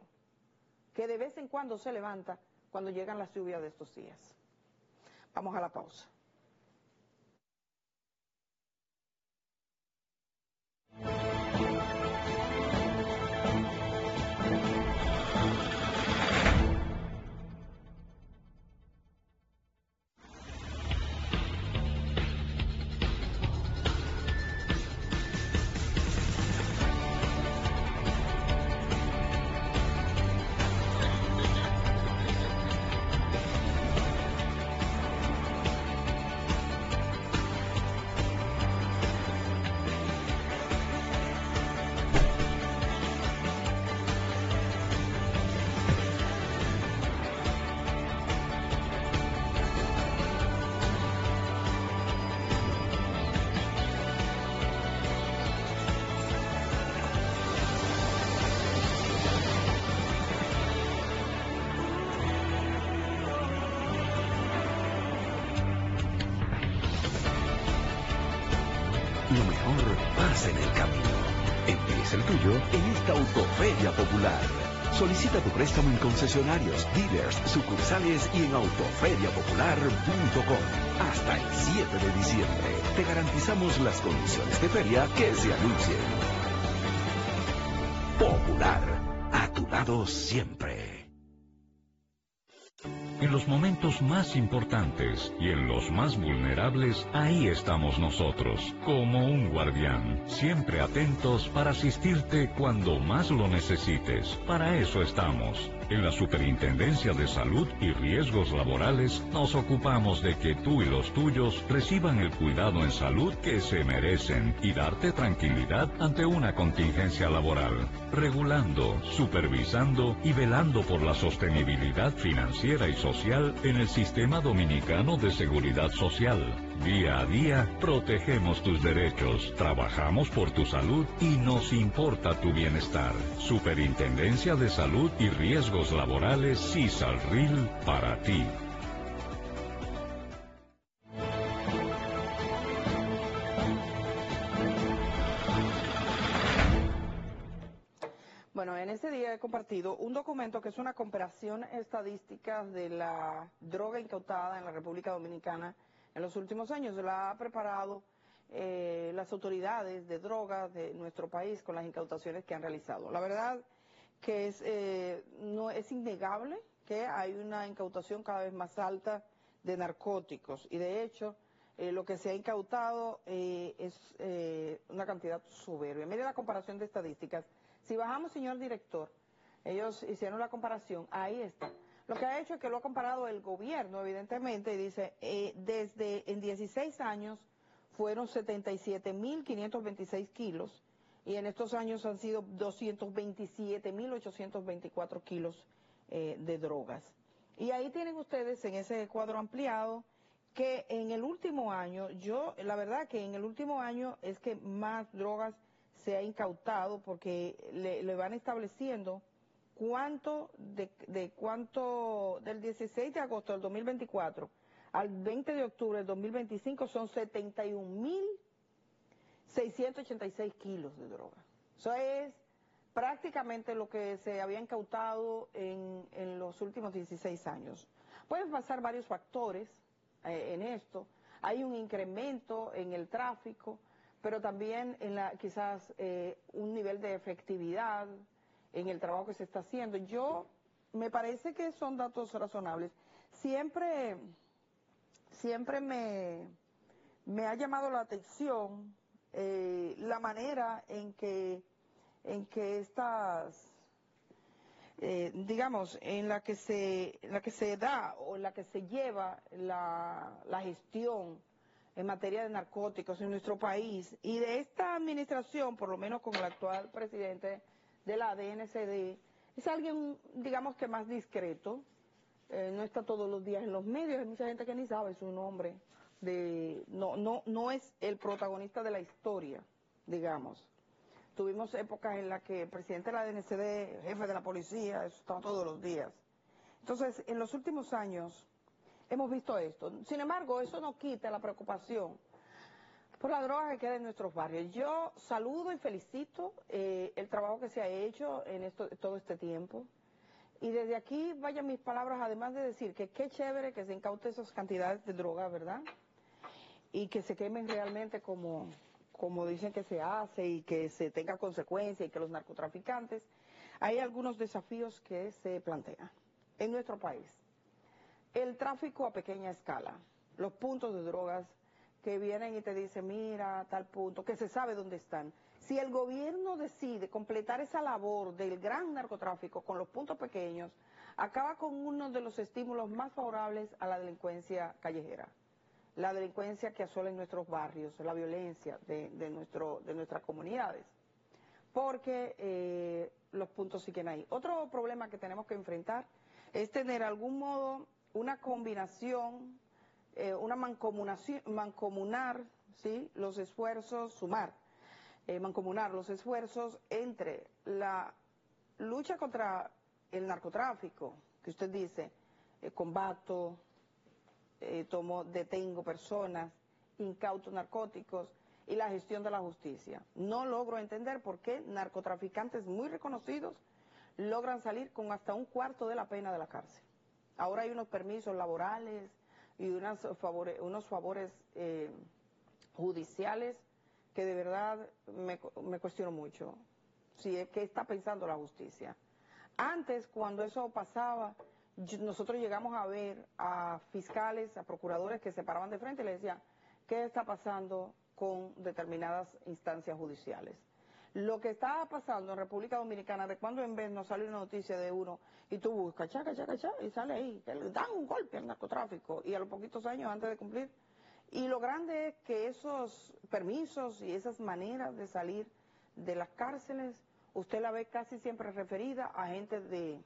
B: que de vez en cuando se levanta cuando llegan las lluvias de estos días. Vamos a la pausa.
K: Lo mejor pasa en el camino. Empieza el tuyo en esta Autoferia Popular. Solicita tu préstamo en concesionarios, dealers, sucursales y en autoferia popular punto com. Hasta el siete de diciembre. Te garantizamos las condiciones de feria que se anuncien. Popular. A tu lado siempre.
G: En los momentos más importantes y en los más vulnerables, ahí estamos nosotros, como un guardián, siempre atentos para asistirte cuando más lo necesites. Para eso estamos. En la Superintendencia de Salud y Riesgos Laborales nos ocupamos de que tú y los tuyos reciban el cuidado en salud que se merecen y darte tranquilidad ante una contingencia laboral. Regulando, supervisando y velando por la sostenibilidad financiera y social en el Sistema Dominicano de Seguridad Social. Día a día, protegemos tus derechos, trabajamos por tu salud y nos importa tu bienestar. Superintendencia de Salud y Riesgos Laborales, CISALRIL, para ti.
B: Bueno, en ese día he compartido un documento que es una comparación estadística de la droga incautada en la República Dominicana en los últimos años. La ha preparado eh, las autoridades de drogas de nuestro país con las incautaciones que han realizado. La verdad que es, eh, no, es innegable que hay una incautación cada vez más alta de narcóticos y de hecho eh, lo que se ha incautado eh, es eh, una cantidad soberbia. Mire la comparación de estadísticas. Si bajamos, señor director, ellos hicieron la comparación, ahí está. Lo que ha hecho es que lo ha comparado el gobierno, evidentemente, y dice, eh, desde en dieciséis años fueron setenta y siete mil quinientos veintiséis kilos y en estos años han sido doscientos veintisiete mil ochocientos veinticuatro kilos eh, de drogas. Y ahí tienen ustedes en ese cuadro ampliado que en el último año, yo, la verdad que en el último año es que más drogas se ha incautado porque le, le van estableciendo cuánto, de, de cuánto, del dieciséis de agosto del dos mil veinticuatro al veinte de octubre del dos mil veinticinco son setenta y un mil seiscientos ochenta y seis kilos de droga. Eso es prácticamente lo que se había incautado en, en los últimos dieciséis años. Pueden pasar varios factores eh, en esto. Hay un incremento en el tráfico, pero también en la, quizás eh, un nivel de efectividad en el trabajo que se está haciendo. Yo, me parece que son datos razonables. Siempre, siempre me, me ha llamado la atención eh, la manera en que, en que estas, eh, digamos, en la que se, en la que se da o en la que se lleva la, la gestión en materia de narcóticos en nuestro país y de esta administración, por lo menos con el actual presidente de la D N C D, es alguien, digamos que más discreto, eh, no está todos los días en los medios, hay mucha gente que ni sabe su nombre, de, no, no, no es el protagonista de la historia, digamos. Tuvimos épocas en las que el presidente de la D N C D, jefe de la policía, eso estaba todos los días. Entonces, en los últimos años hemos visto esto. Sin embargo, eso no quita la preocupación por la droga que queda en nuestros barrios. Yo saludo y felicito eh, el trabajo que se ha hecho en esto, todo este tiempo. Y desde aquí vayan mis palabras, además de decir que qué chévere que se incaute esas cantidades de droga, ¿verdad? Y que se quemen realmente como, como dicen que se hace y que se tenga consecuencias y que los narcotraficantes. Hay algunos desafíos que se plantean en nuestro país. El tráfico a pequeña escala, los puntos de drogas que vienen y te dicen, mira, tal punto, que se sabe dónde están. Si el gobierno decide completar esa labor del gran narcotráfico con los puntos pequeños, acaba con uno de los estímulos más favorables a la delincuencia callejera, la delincuencia que asola en nuestros barrios, la violencia de, de, nuestro, de nuestras comunidades, porque eh, los puntos siguen ahí. Otro problema que tenemos que enfrentar es tener algún modo una combinación, eh, una mancomunación, mancomunar, ¿sí?, los esfuerzos, sumar, eh, mancomunar los esfuerzos entre la lucha contra el narcotráfico, que usted dice, eh, combato, eh, tomo, detengo personas, incauto narcóticos, y la gestión de la justicia. No logro entender por qué narcotraficantes muy reconocidos logran salir con hasta un cuarto de la pena de la cárcel. Ahora hay unos permisos laborales y unas favores, unos favores eh, judiciales que de verdad me, me cuestiono mucho. Si es que está pensando la justicia. Antes, cuando eso pasaba, yo, nosotros llegamos a ver a fiscales, a procuradores que se paraban de frente y le decían, ¿qué está pasando con determinadas instancias judiciales? Lo que estaba pasando en República Dominicana, de cuando en vez nos sale una noticia de uno y tú buscas, chaca, chaca, chaca, y sale ahí, que le dan un golpe al narcotráfico y a los poquitos años antes de cumplir. Y lo grande es que esos permisos y esas maneras de salir de las cárceles, usted la ve casi siempre referida a gente de,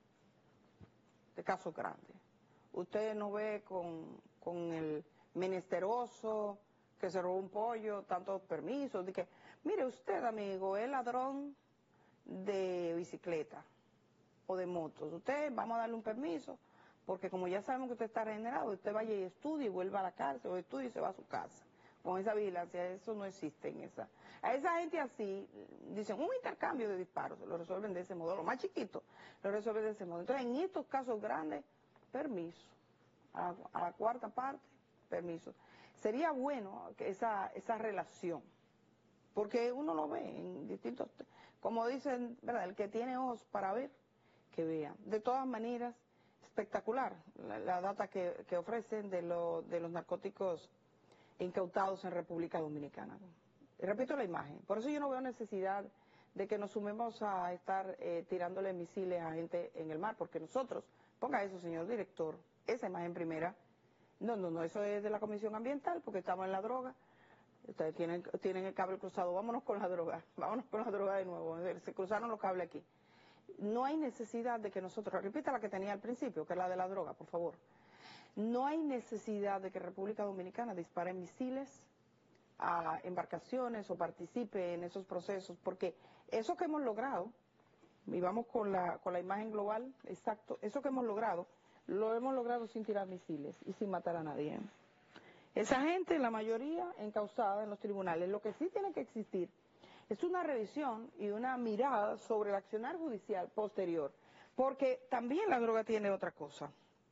B: de casos grandes. Usted no ve con, con el menesteroso que se robó un pollo, tantos permisos, de que, mire usted, amigo, es ladrón de bicicleta o de motos. Usted, vamos a darle un permiso, porque como ya sabemos que usted está regenerado, usted vaya y estudie y vuelva a la cárcel, o estudie y se va a su casa. Con esa vigilancia, eso no existe en esa. A esa gente así, dicen, un intercambio de disparos, lo resuelven de ese modo. Lo más chiquito, lo resuelven de ese modo. Entonces, en estos casos grandes, permiso. A, a la cuarta parte, permiso. Sería bueno que esa, esa relación, porque uno lo ve en distintos como dicen, ¿verdad? El que tiene ojos para ver, que vea. De todas maneras, espectacular la, la data que, que ofrecen de, lo, de los narcóticos incautados en República Dominicana. Y repito la imagen, por eso yo no veo necesidad de que nos sumemos a estar eh, tirándole misiles a gente en el mar, porque nosotros, ponga eso señor director, esa imagen primera, no, no, no, eso es de la Comisión Ambiental, porque estamos en la droga, ustedes tienen, tienen el cable cruzado, vámonos con la droga, vámonos con la droga de nuevo, se cruzaron los cables aquí. No hay necesidad de que nosotros, repita la que tenía al principio, que es la de la droga, por favor, no hay necesidad de que República Dominicana dispare misiles a embarcaciones o participe en esos procesos, porque eso que hemos logrado, y vamos con la, con la imagen global, exacto, eso que hemos logrado, lo hemos logrado sin tirar misiles y sin matar a nadie. Esa gente, la mayoría, encausada en los tribunales. Lo que sí tiene que existir es una revisión y una mirada sobre el accionar judicial posterior, porque también la droga tiene otra cosa.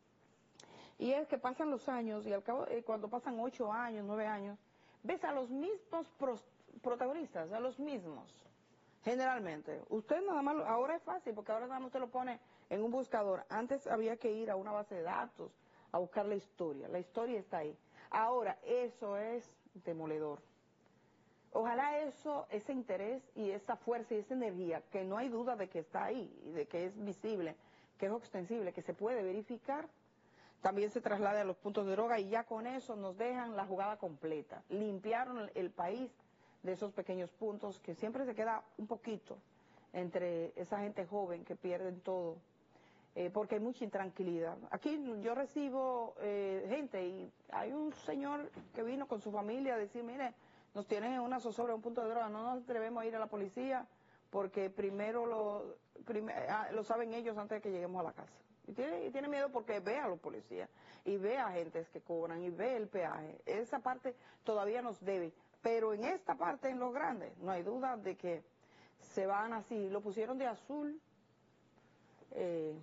B: Y es que pasan los años, y al cabo, eh, cuando pasan ocho años, nueve años, ves a los mismos pros, protagonistas, a los mismos, generalmente. Usted nada más, ahora es fácil, porque ahora nada más usted lo pone en un buscador. Antes había que ir a una base de datos a buscar la historia. La historia está ahí. Ahora, eso es demoledor. Ojalá eso, ese interés y esa fuerza y esa energía, que no hay duda de que está ahí, y de que es visible, que es extensible, que se puede verificar, también se traslade a los puntos de droga, y ya con eso nos dejan la jugada completa. Limpiaron el país de esos pequeños puntos, que siempre se queda un poquito entre esa gente joven que pierden todo, eh, porque hay mucha intranquilidad. Aquí yo recibo eh, gente, y hay un señor que vino con su familia a decir, mire, nos tienen en una zozobra, un punto de droga, no nos atrevemos a ir a la policía, porque primero lo, prim ah, lo saben ellos antes de que lleguemos a la casa. Y tiene, y tiene miedo porque ve a los policías, y ve a agentes que cobran, y ve el peaje. Esa parte todavía nos debe, pero en esta parte, en los grandes, no hay duda de que se van así. Lo pusieron de azul, eh,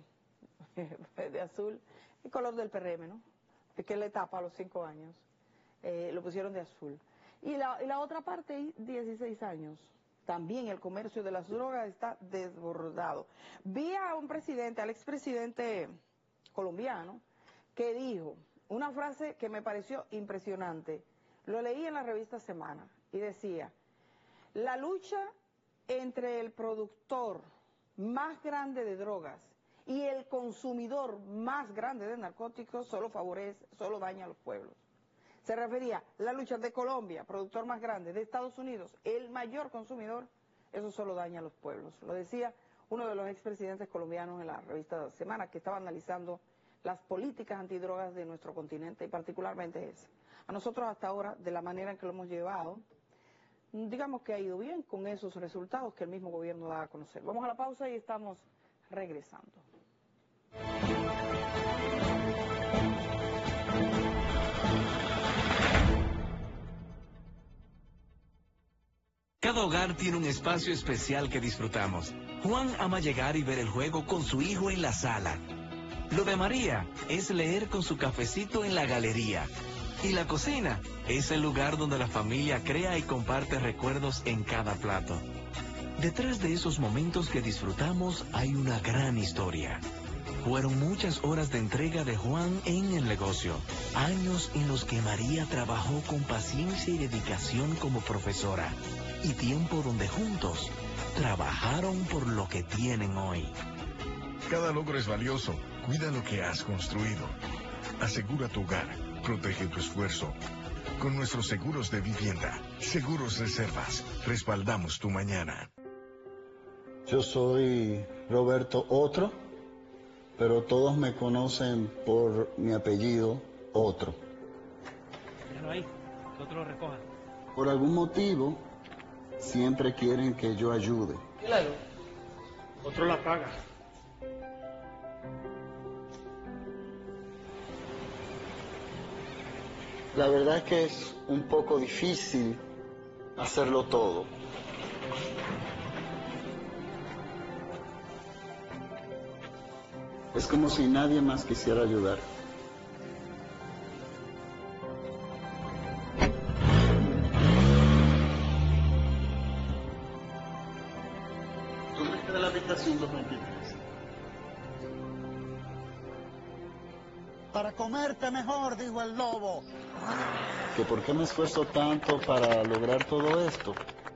B: de azul, el color del P R M, ¿no? Es que le tapa a los cinco años, eh, lo pusieron de azul. Y la, y la otra parte, dieciséis años. También el comercio de las drogas está desbordado. Vi a un presidente, al expresidente colombiano, que dijo una frase que me pareció impresionante. Lo leí en la revista Semana y decía, la lucha entre el productor más grande de drogas y el consumidor más grande de narcóticos solo favorece, solo daña a los pueblos. Se refería a la lucha de Colombia, productor más grande, de Estados Unidos, el mayor consumidor, eso solo daña a los pueblos. Lo decía uno de los expresidentes colombianos en la revista Semana, que estaba analizando las políticas antidrogas de nuestro continente, y particularmente esa. A nosotros hasta ahora, de la manera en que lo hemos llevado, digamos que ha ido bien con esos resultados que el mismo gobierno da a conocer. Vamos a la pausa y estamos regresando.
H: Cada hogar tiene un espacio especial que disfrutamos. Juan ama llegar y ver el juego con su hijo en la sala. Lo de María es leer con su cafecito en la galería. Y la cocina es el lugar donde la familia crea y comparte recuerdos en cada plato. Detrás de esos momentos que disfrutamos hay una gran historia. Fueron muchas horas de entrega de Juan en el negocio, años en los que María trabajó con paciencia y dedicación como profesora, y tiempo donde juntos trabajaron por lo que tienen hoy.
I: Cada logro es valioso. Cuida lo que has construido. Asegura tu hogar. Protege tu esfuerzo. Con nuestros seguros de vivienda, Seguros Reservas, respaldamos tu mañana.
L: Yo soy Roberto Otro, pero todos me conocen por mi apellido Otro.
M: Déjalo ahí, que otro lo recoja.
L: Por algún motivo, siempre quieren que yo ayude.
M: Claro, otro la paga.
L: La verdad es que es un poco difícil hacerlo todo. Es como si nadie más quisiera ayudar. setecientos veintitrés.
N: Para comerte mejor, dijo el lobo.
L: ¿Que por qué me esfuerzo tanto para lograr todo esto?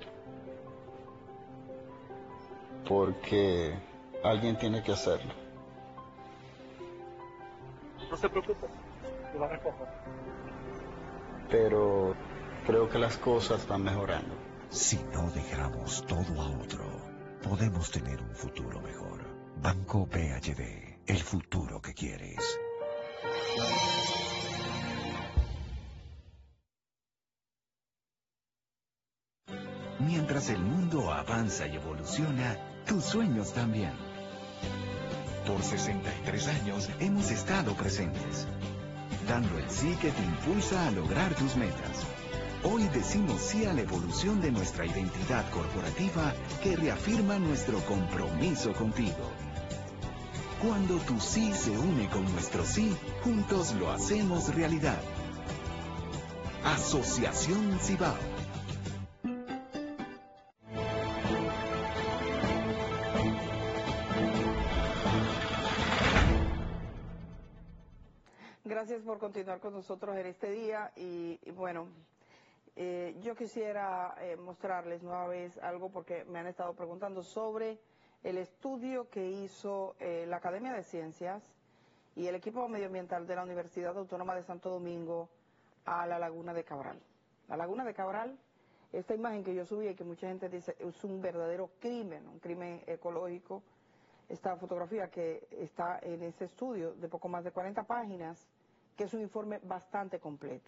L: Porque alguien tiene que hacerlo.
M: No se preocupe, lo va a recoger.
L: Pero creo que las cosas van mejorando.
J: Si no dejamos todo a otro, podemos tener un futuro mejor. Banco B H D, el futuro que quieres. Mientras el mundo avanza y evoluciona, tus sueños también. Por sesenta y tres años hemos estado presentes, dando el sí que te impulsa a lograr tus metas. Hoy decimos sí a la evolución de nuestra identidad corporativa que reafirma nuestro compromiso contigo. Cuando tu sí se une con nuestro sí, juntos lo hacemos realidad. Asociación Cibao.
B: Gracias por continuar con nosotros en este día y, y bueno, eh, yo quisiera eh, mostrarles nueva vez algo porque me han estado preguntando sobre el estudio que hizo eh, la Academia de Ciencias y el equipo medioambiental de la Universidad Autónoma de Santo Domingo a la Laguna de Cabral. La Laguna de Cabral, esta imagen que yo subí y que mucha gente dice es un verdadero crimen, un crimen ecológico, esta fotografía que está en ese estudio de poco más de cuarenta páginas, que es un informe bastante completo.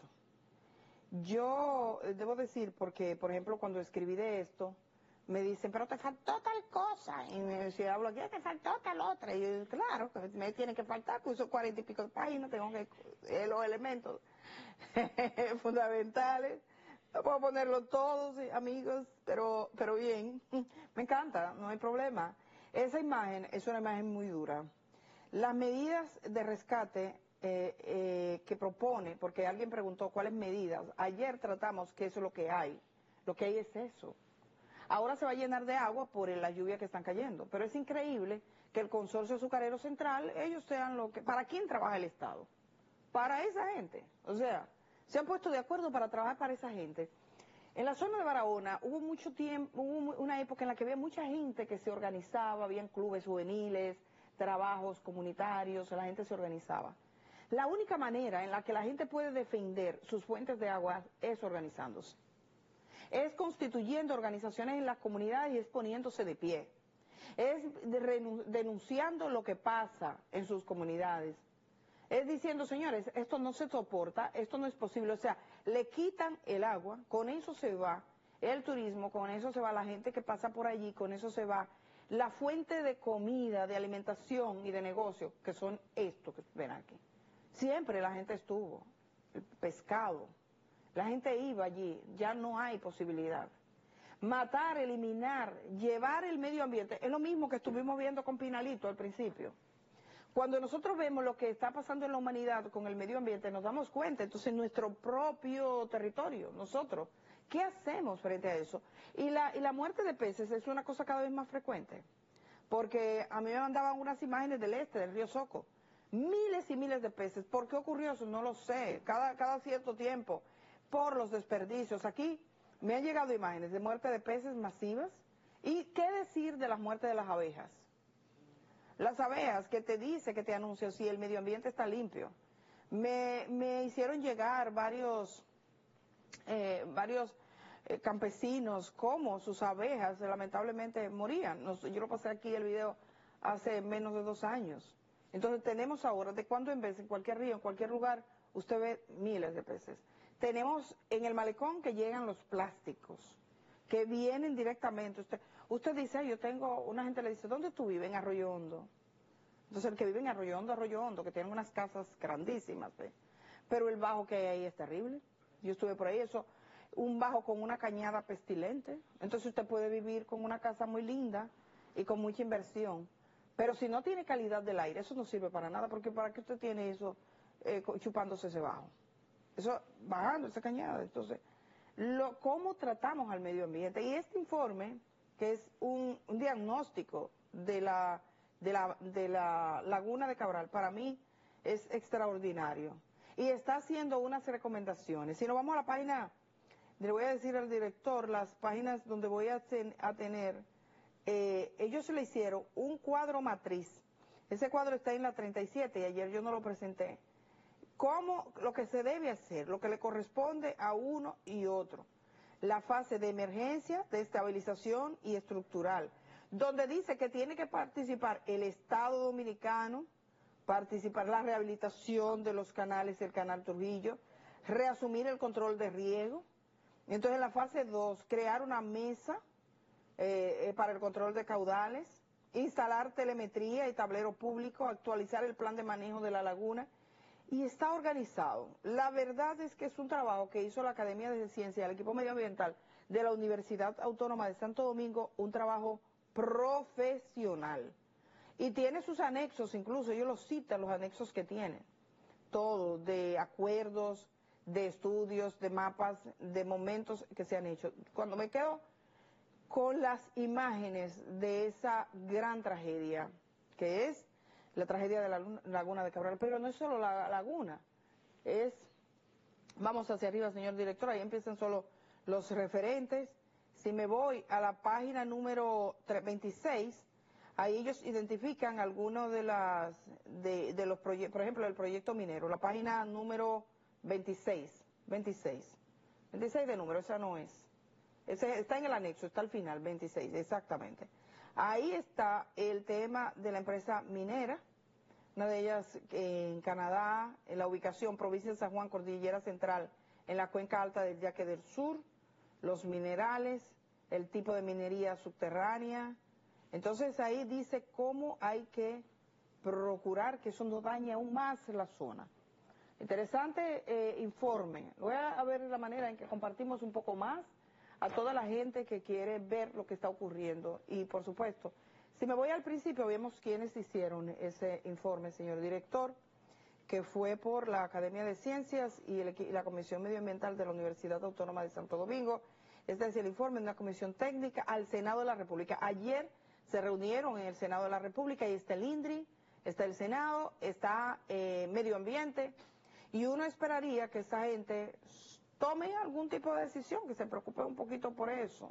B: Yo eh, debo decir, porque por ejemplo cuando escribí de esto, me dicen, pero te faltó tal cosa, y me, si hablo aquí, te faltó tal otra, y yo, claro, que me tiene que faltar, pues son cuarenta y pico de páginas, tengo que, eh, los elementos fundamentales, no puedo ponerlos todos, amigos, pero, pero bien, me encanta, no hay problema. Esa imagen es una imagen muy dura. Las medidas de rescate eh, eh, que propone, porque alguien preguntó cuáles medidas, ayer tratamos que eso es lo que hay, lo que hay es eso. Ahora se va a llenar de agua por las lluvias que están cayendo, pero es increíble que el Consorcio Azucarero Central, ellos sean lo que... ¿Para quién trabaja el Estado? Para esa gente. O sea, se han puesto de acuerdo para trabajar para esa gente. En la zona de Barahona hubo mucho tiempo, hubo una época en la que había mucha gente que se organizaba, habían clubes juveniles, trabajos comunitarios, la gente se organizaba. La única manera en la que la gente puede defender sus fuentes de agua es organizándose. Es constituyendo organizaciones en las comunidades y es poniéndose de pie. Es denunciando lo que pasa en sus comunidades. Es diciendo, señores, esto no se soporta, esto no es posible. O sea, le quitan el agua, con eso se va el turismo, con eso se va la gente que pasa por allí, con eso se va la fuente de comida, de alimentación y de negocio, que son esto que ven aquí. Siempre la gente estuvo, el pescado. La gente iba allí, ya no hay posibilidad. Matar, eliminar, llevar el medio ambiente, es lo mismo que estuvimos viendo con Pinalito al principio. Cuando nosotros vemos lo que está pasando en la humanidad con el medio ambiente, nos damos cuenta, entonces nuestro propio territorio, nosotros, ¿qué hacemos frente a eso? Y la, y la muerte de peces es una cosa cada vez más frecuente, porque a mí me mandaban unas imágenes del este, del río Soco, miles y miles de peces. ¿Por qué ocurrió eso? No lo sé, cada, cada cierto tiempo, por los desperdicios. Aquí me han llegado imágenes de muerte de peces masivas, y qué decir de las muertes de las abejas. Las abejas que te dice, que te anuncian si el medio ambiente está limpio. Me, me hicieron llegar varios, eh, varios eh, campesinos cómo sus abejas lamentablemente morían. Nos, yo lo pasé aquí el video hace menos de dos años. Entonces tenemos ahora, de cuando en vez, en cualquier río, en cualquier lugar, usted ve miles de peces. Tenemos en el malecón que llegan los plásticos, que vienen directamente. Usted, usted dice, yo tengo, una gente le dice, ¿dónde tú vives? En Arroyo Hondo. Entonces el que vive en Arroyo Hondo, Arroyo Hondo, que tienen unas casas grandísimas, ¿ve? Pero el bajo que hay ahí es terrible. Yo estuve por ahí, eso, un bajo con una cañada pestilente. Entonces usted puede vivir con una casa muy linda y con mucha inversión. Pero si no tiene calidad del aire, eso no sirve para nada, porque ¿para qué usted tiene eso eh, chupándose ese bajo? Eso, bajando esa cañada. Entonces, lo, ¿cómo tratamos al medio ambiente? Y este informe, que es un, un diagnóstico de la, de la, de la Laguna de Cabral, para mí, es extraordinario. Y está haciendo unas recomendaciones. Si nos vamos a la página, le voy a decir al director, las páginas donde voy a, ten, a tener, eh, ellos le hicieron un cuadro matriz. Ese cuadro está en la treinta y siete y ayer yo no lo presenté. Cómo lo que se debe hacer, lo que le corresponde a uno y otro. La fase de emergencia, de estabilización y estructural, donde dice que tiene que participar el Estado Dominicano, participar la rehabilitación de los canales, el canal Trujillo, reasumir el control de riego. Entonces en la fase dos, crear una mesa eh, para el control de caudales, instalar telemetría y tablero público, actualizar el plan de manejo de la laguna, y está organizado. La verdad es que es un trabajo que hizo la Academia de Ciencias y el equipo medioambiental de la Universidad Autónoma de Santo Domingo, un trabajo profesional. Y tiene sus anexos, incluso ellos los citan, los anexos que tienen, todo, de acuerdos, de estudios, de mapas, de momentos que se han hecho. Cuando me quedo con las imágenes de esa gran tragedia, que es la tragedia de la Laguna de Cabral, pero no es solo la laguna, es, vamos hacia arriba, señor director, ahí empiezan solo los referentes. Si me voy a la página número veintiséis, ahí ellos identifican algunos de las de, de los proyectos, por ejemplo, el proyecto minero, la página número veintiséis, veintiséis, veintiséis de número, esa no es, ese está en el anexo, está al final, veintiséis, exactamente. Ahí está el tema de la empresa minera, una de ellas en Canadá, en la ubicación provincia de San Juan, Cordillera Central, en la cuenca alta del Yaque del Sur, los minerales, el tipo de minería subterránea. Entonces ahí dice cómo hay que procurar que eso no dañe aún más la zona. Interesante eh, informe. Voy a ver la manera en que compartimos un poco más a toda la gente que quiere ver lo que está ocurriendo. Y por supuesto, si me voy al principio, vemos quiénes hicieron ese informe, señor director, que fue por la Academia de Ciencias y, el, y la Comisión Medioambiental de la Universidad Autónoma de Santo Domingo. Este es el informe de una comisión técnica al Senado de la República. Ayer se reunieron en el Senado de la República y está el INDRI, está el Senado, está eh, Medio Ambiente, y uno esperaría que esa gente tome algún tipo de decisión, que se preocupe un poquito por eso,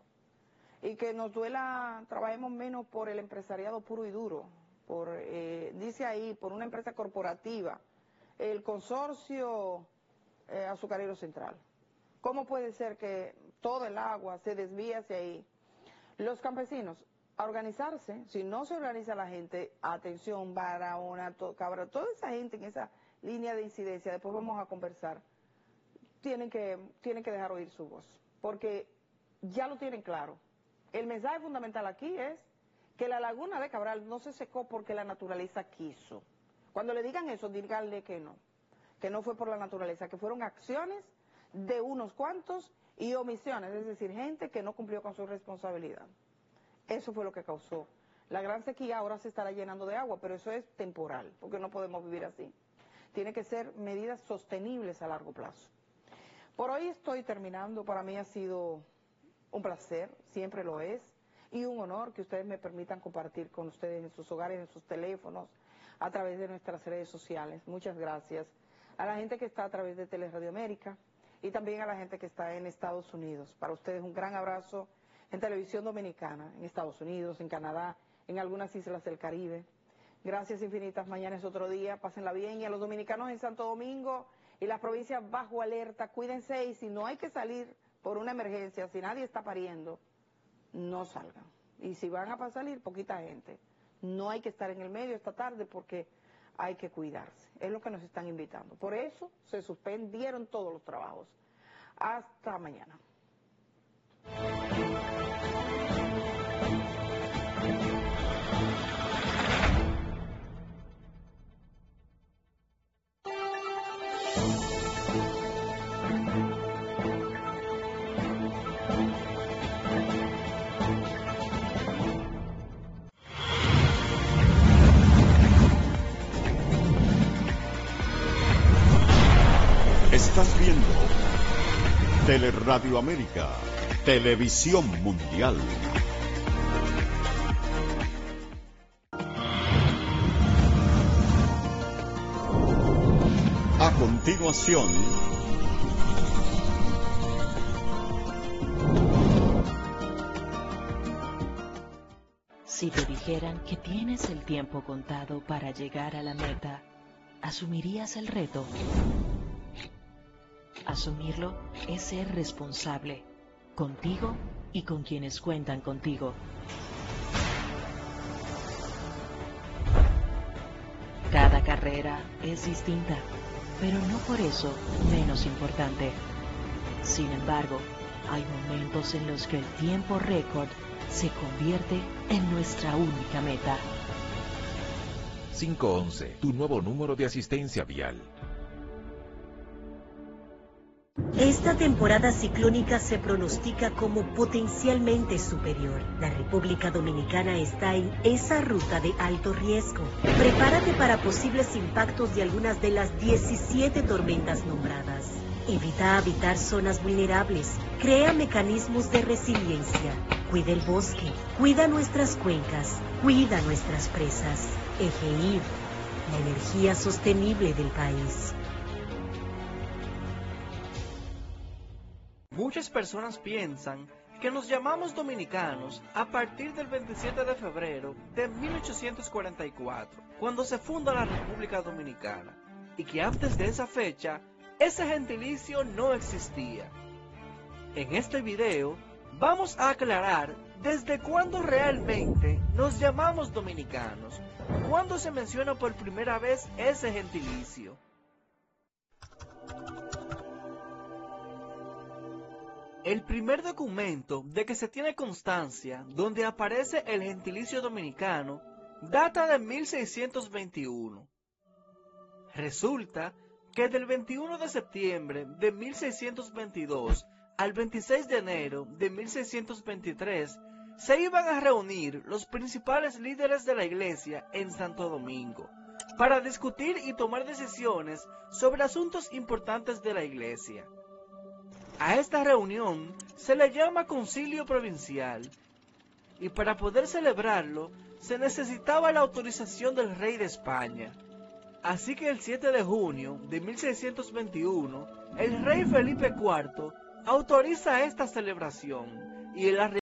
B: y que nos duela, trabajemos menos por el empresariado puro y duro, por eh, dice ahí, por una empresa corporativa, el consorcio eh, azucarero central. ¿Cómo puede ser que todo el agua se desvíe hacia ahí? Los campesinos, a organizarse, si no se organiza la gente, atención, Barahona, to, Cabra, toda esa gente en esa línea de incidencia, después vamos a conversar, tienen que, tienen que dejar oír su voz, porque ya lo tienen claro. El mensaje fundamental aquí es que la Laguna de Cabral no se secó porque la naturaleza quiso. Cuando le digan eso, díganle que no, que no fue por la naturaleza, que fueron acciones de unos cuantos y omisiones, es decir, gente que no cumplió con su responsabilidad. Eso fue lo que causó la gran sequía. Ahora se estará llenando de agua, pero eso es temporal, porque no podemos vivir así. Tiene que ser medidas sostenibles a largo plazo. Por hoy estoy terminando. Para mí ha sido un placer, siempre lo es, y un honor que ustedes me permitan compartir con ustedes en sus hogares, en sus teléfonos, a través de nuestras redes sociales. Muchas gracias a la gente que está a través de Teleradio América y también a la gente que está en Estados Unidos. Para ustedes un gran abrazo en Televisión Dominicana, en Estados Unidos, en Canadá, en algunas islas del Caribe. Gracias infinitas, mañana es otro día, pásenla bien. Y a los dominicanos en Santo Domingo y las provincias bajo alerta, cuídense, y si no hay que salir por una emergencia, si nadie está pariendo, no salgan. Y si van a salir, poquita gente. No hay que estar en el medio esta tarde porque hay que cuidarse. Es lo que nos están invitando. Por eso se suspendieron todos los trabajos. Hasta mañana.
A: Estás viendo Teleradio América, Televisión Mundial.
O: continuación,
P: si te dijeran que tienes el tiempo contado para llegar a la meta, ¿asumirías el reto? Asumirlo es ser responsable, contigo y con quienes cuentan contigo. Cada carrera es distinta, pero no por eso menos importante. Sin embargo, hay momentos en los que el tiempo récord se convierte en nuestra única meta.
Q: cinco once, tu nuevo número de asistencia vial.
R: Esta temporada ciclónica se pronostica como potencialmente superior. La República Dominicana está en esa ruta de alto riesgo. Prepárate para posibles impactos de algunas de las diecisiete tormentas nombradas. Evita habitar zonas vulnerables. Crea mecanismos de resiliencia. Cuida el bosque. Cuida nuestras cuencas. Cuida nuestras presas. EGIR, la energía sostenible del país.
S: Muchas personas piensan que nos llamamos dominicanos a partir del veintisiete de febrero de mil ochocientos cuarenta y cuatro, cuando se funda la República Dominicana, y que antes de esa fecha, ese gentilicio no existía. En este video, vamos a aclarar desde cuándo realmente nos llamamos dominicanos, cuándo se menciona por primera vez ese gentilicio. El primer documento de que se tiene constancia donde aparece el gentilicio dominicano data de mil seiscientos veintiuno. Resulta que del veintiuno de septiembre de mil seiscientos veintidós al veintiséis de enero de mil seiscientos veintitrés se iban a reunir los principales líderes de la iglesia en Santo Domingo para discutir y tomar decisiones sobre asuntos importantes de la iglesia. A esta reunión se le llama concilio provincial, y para poder celebrarlo se necesitaba la autorización del rey de España. Así que el siete de junio de mil seiscientos veintiuno, el rey Felipe cuarto autoriza esta celebración, y el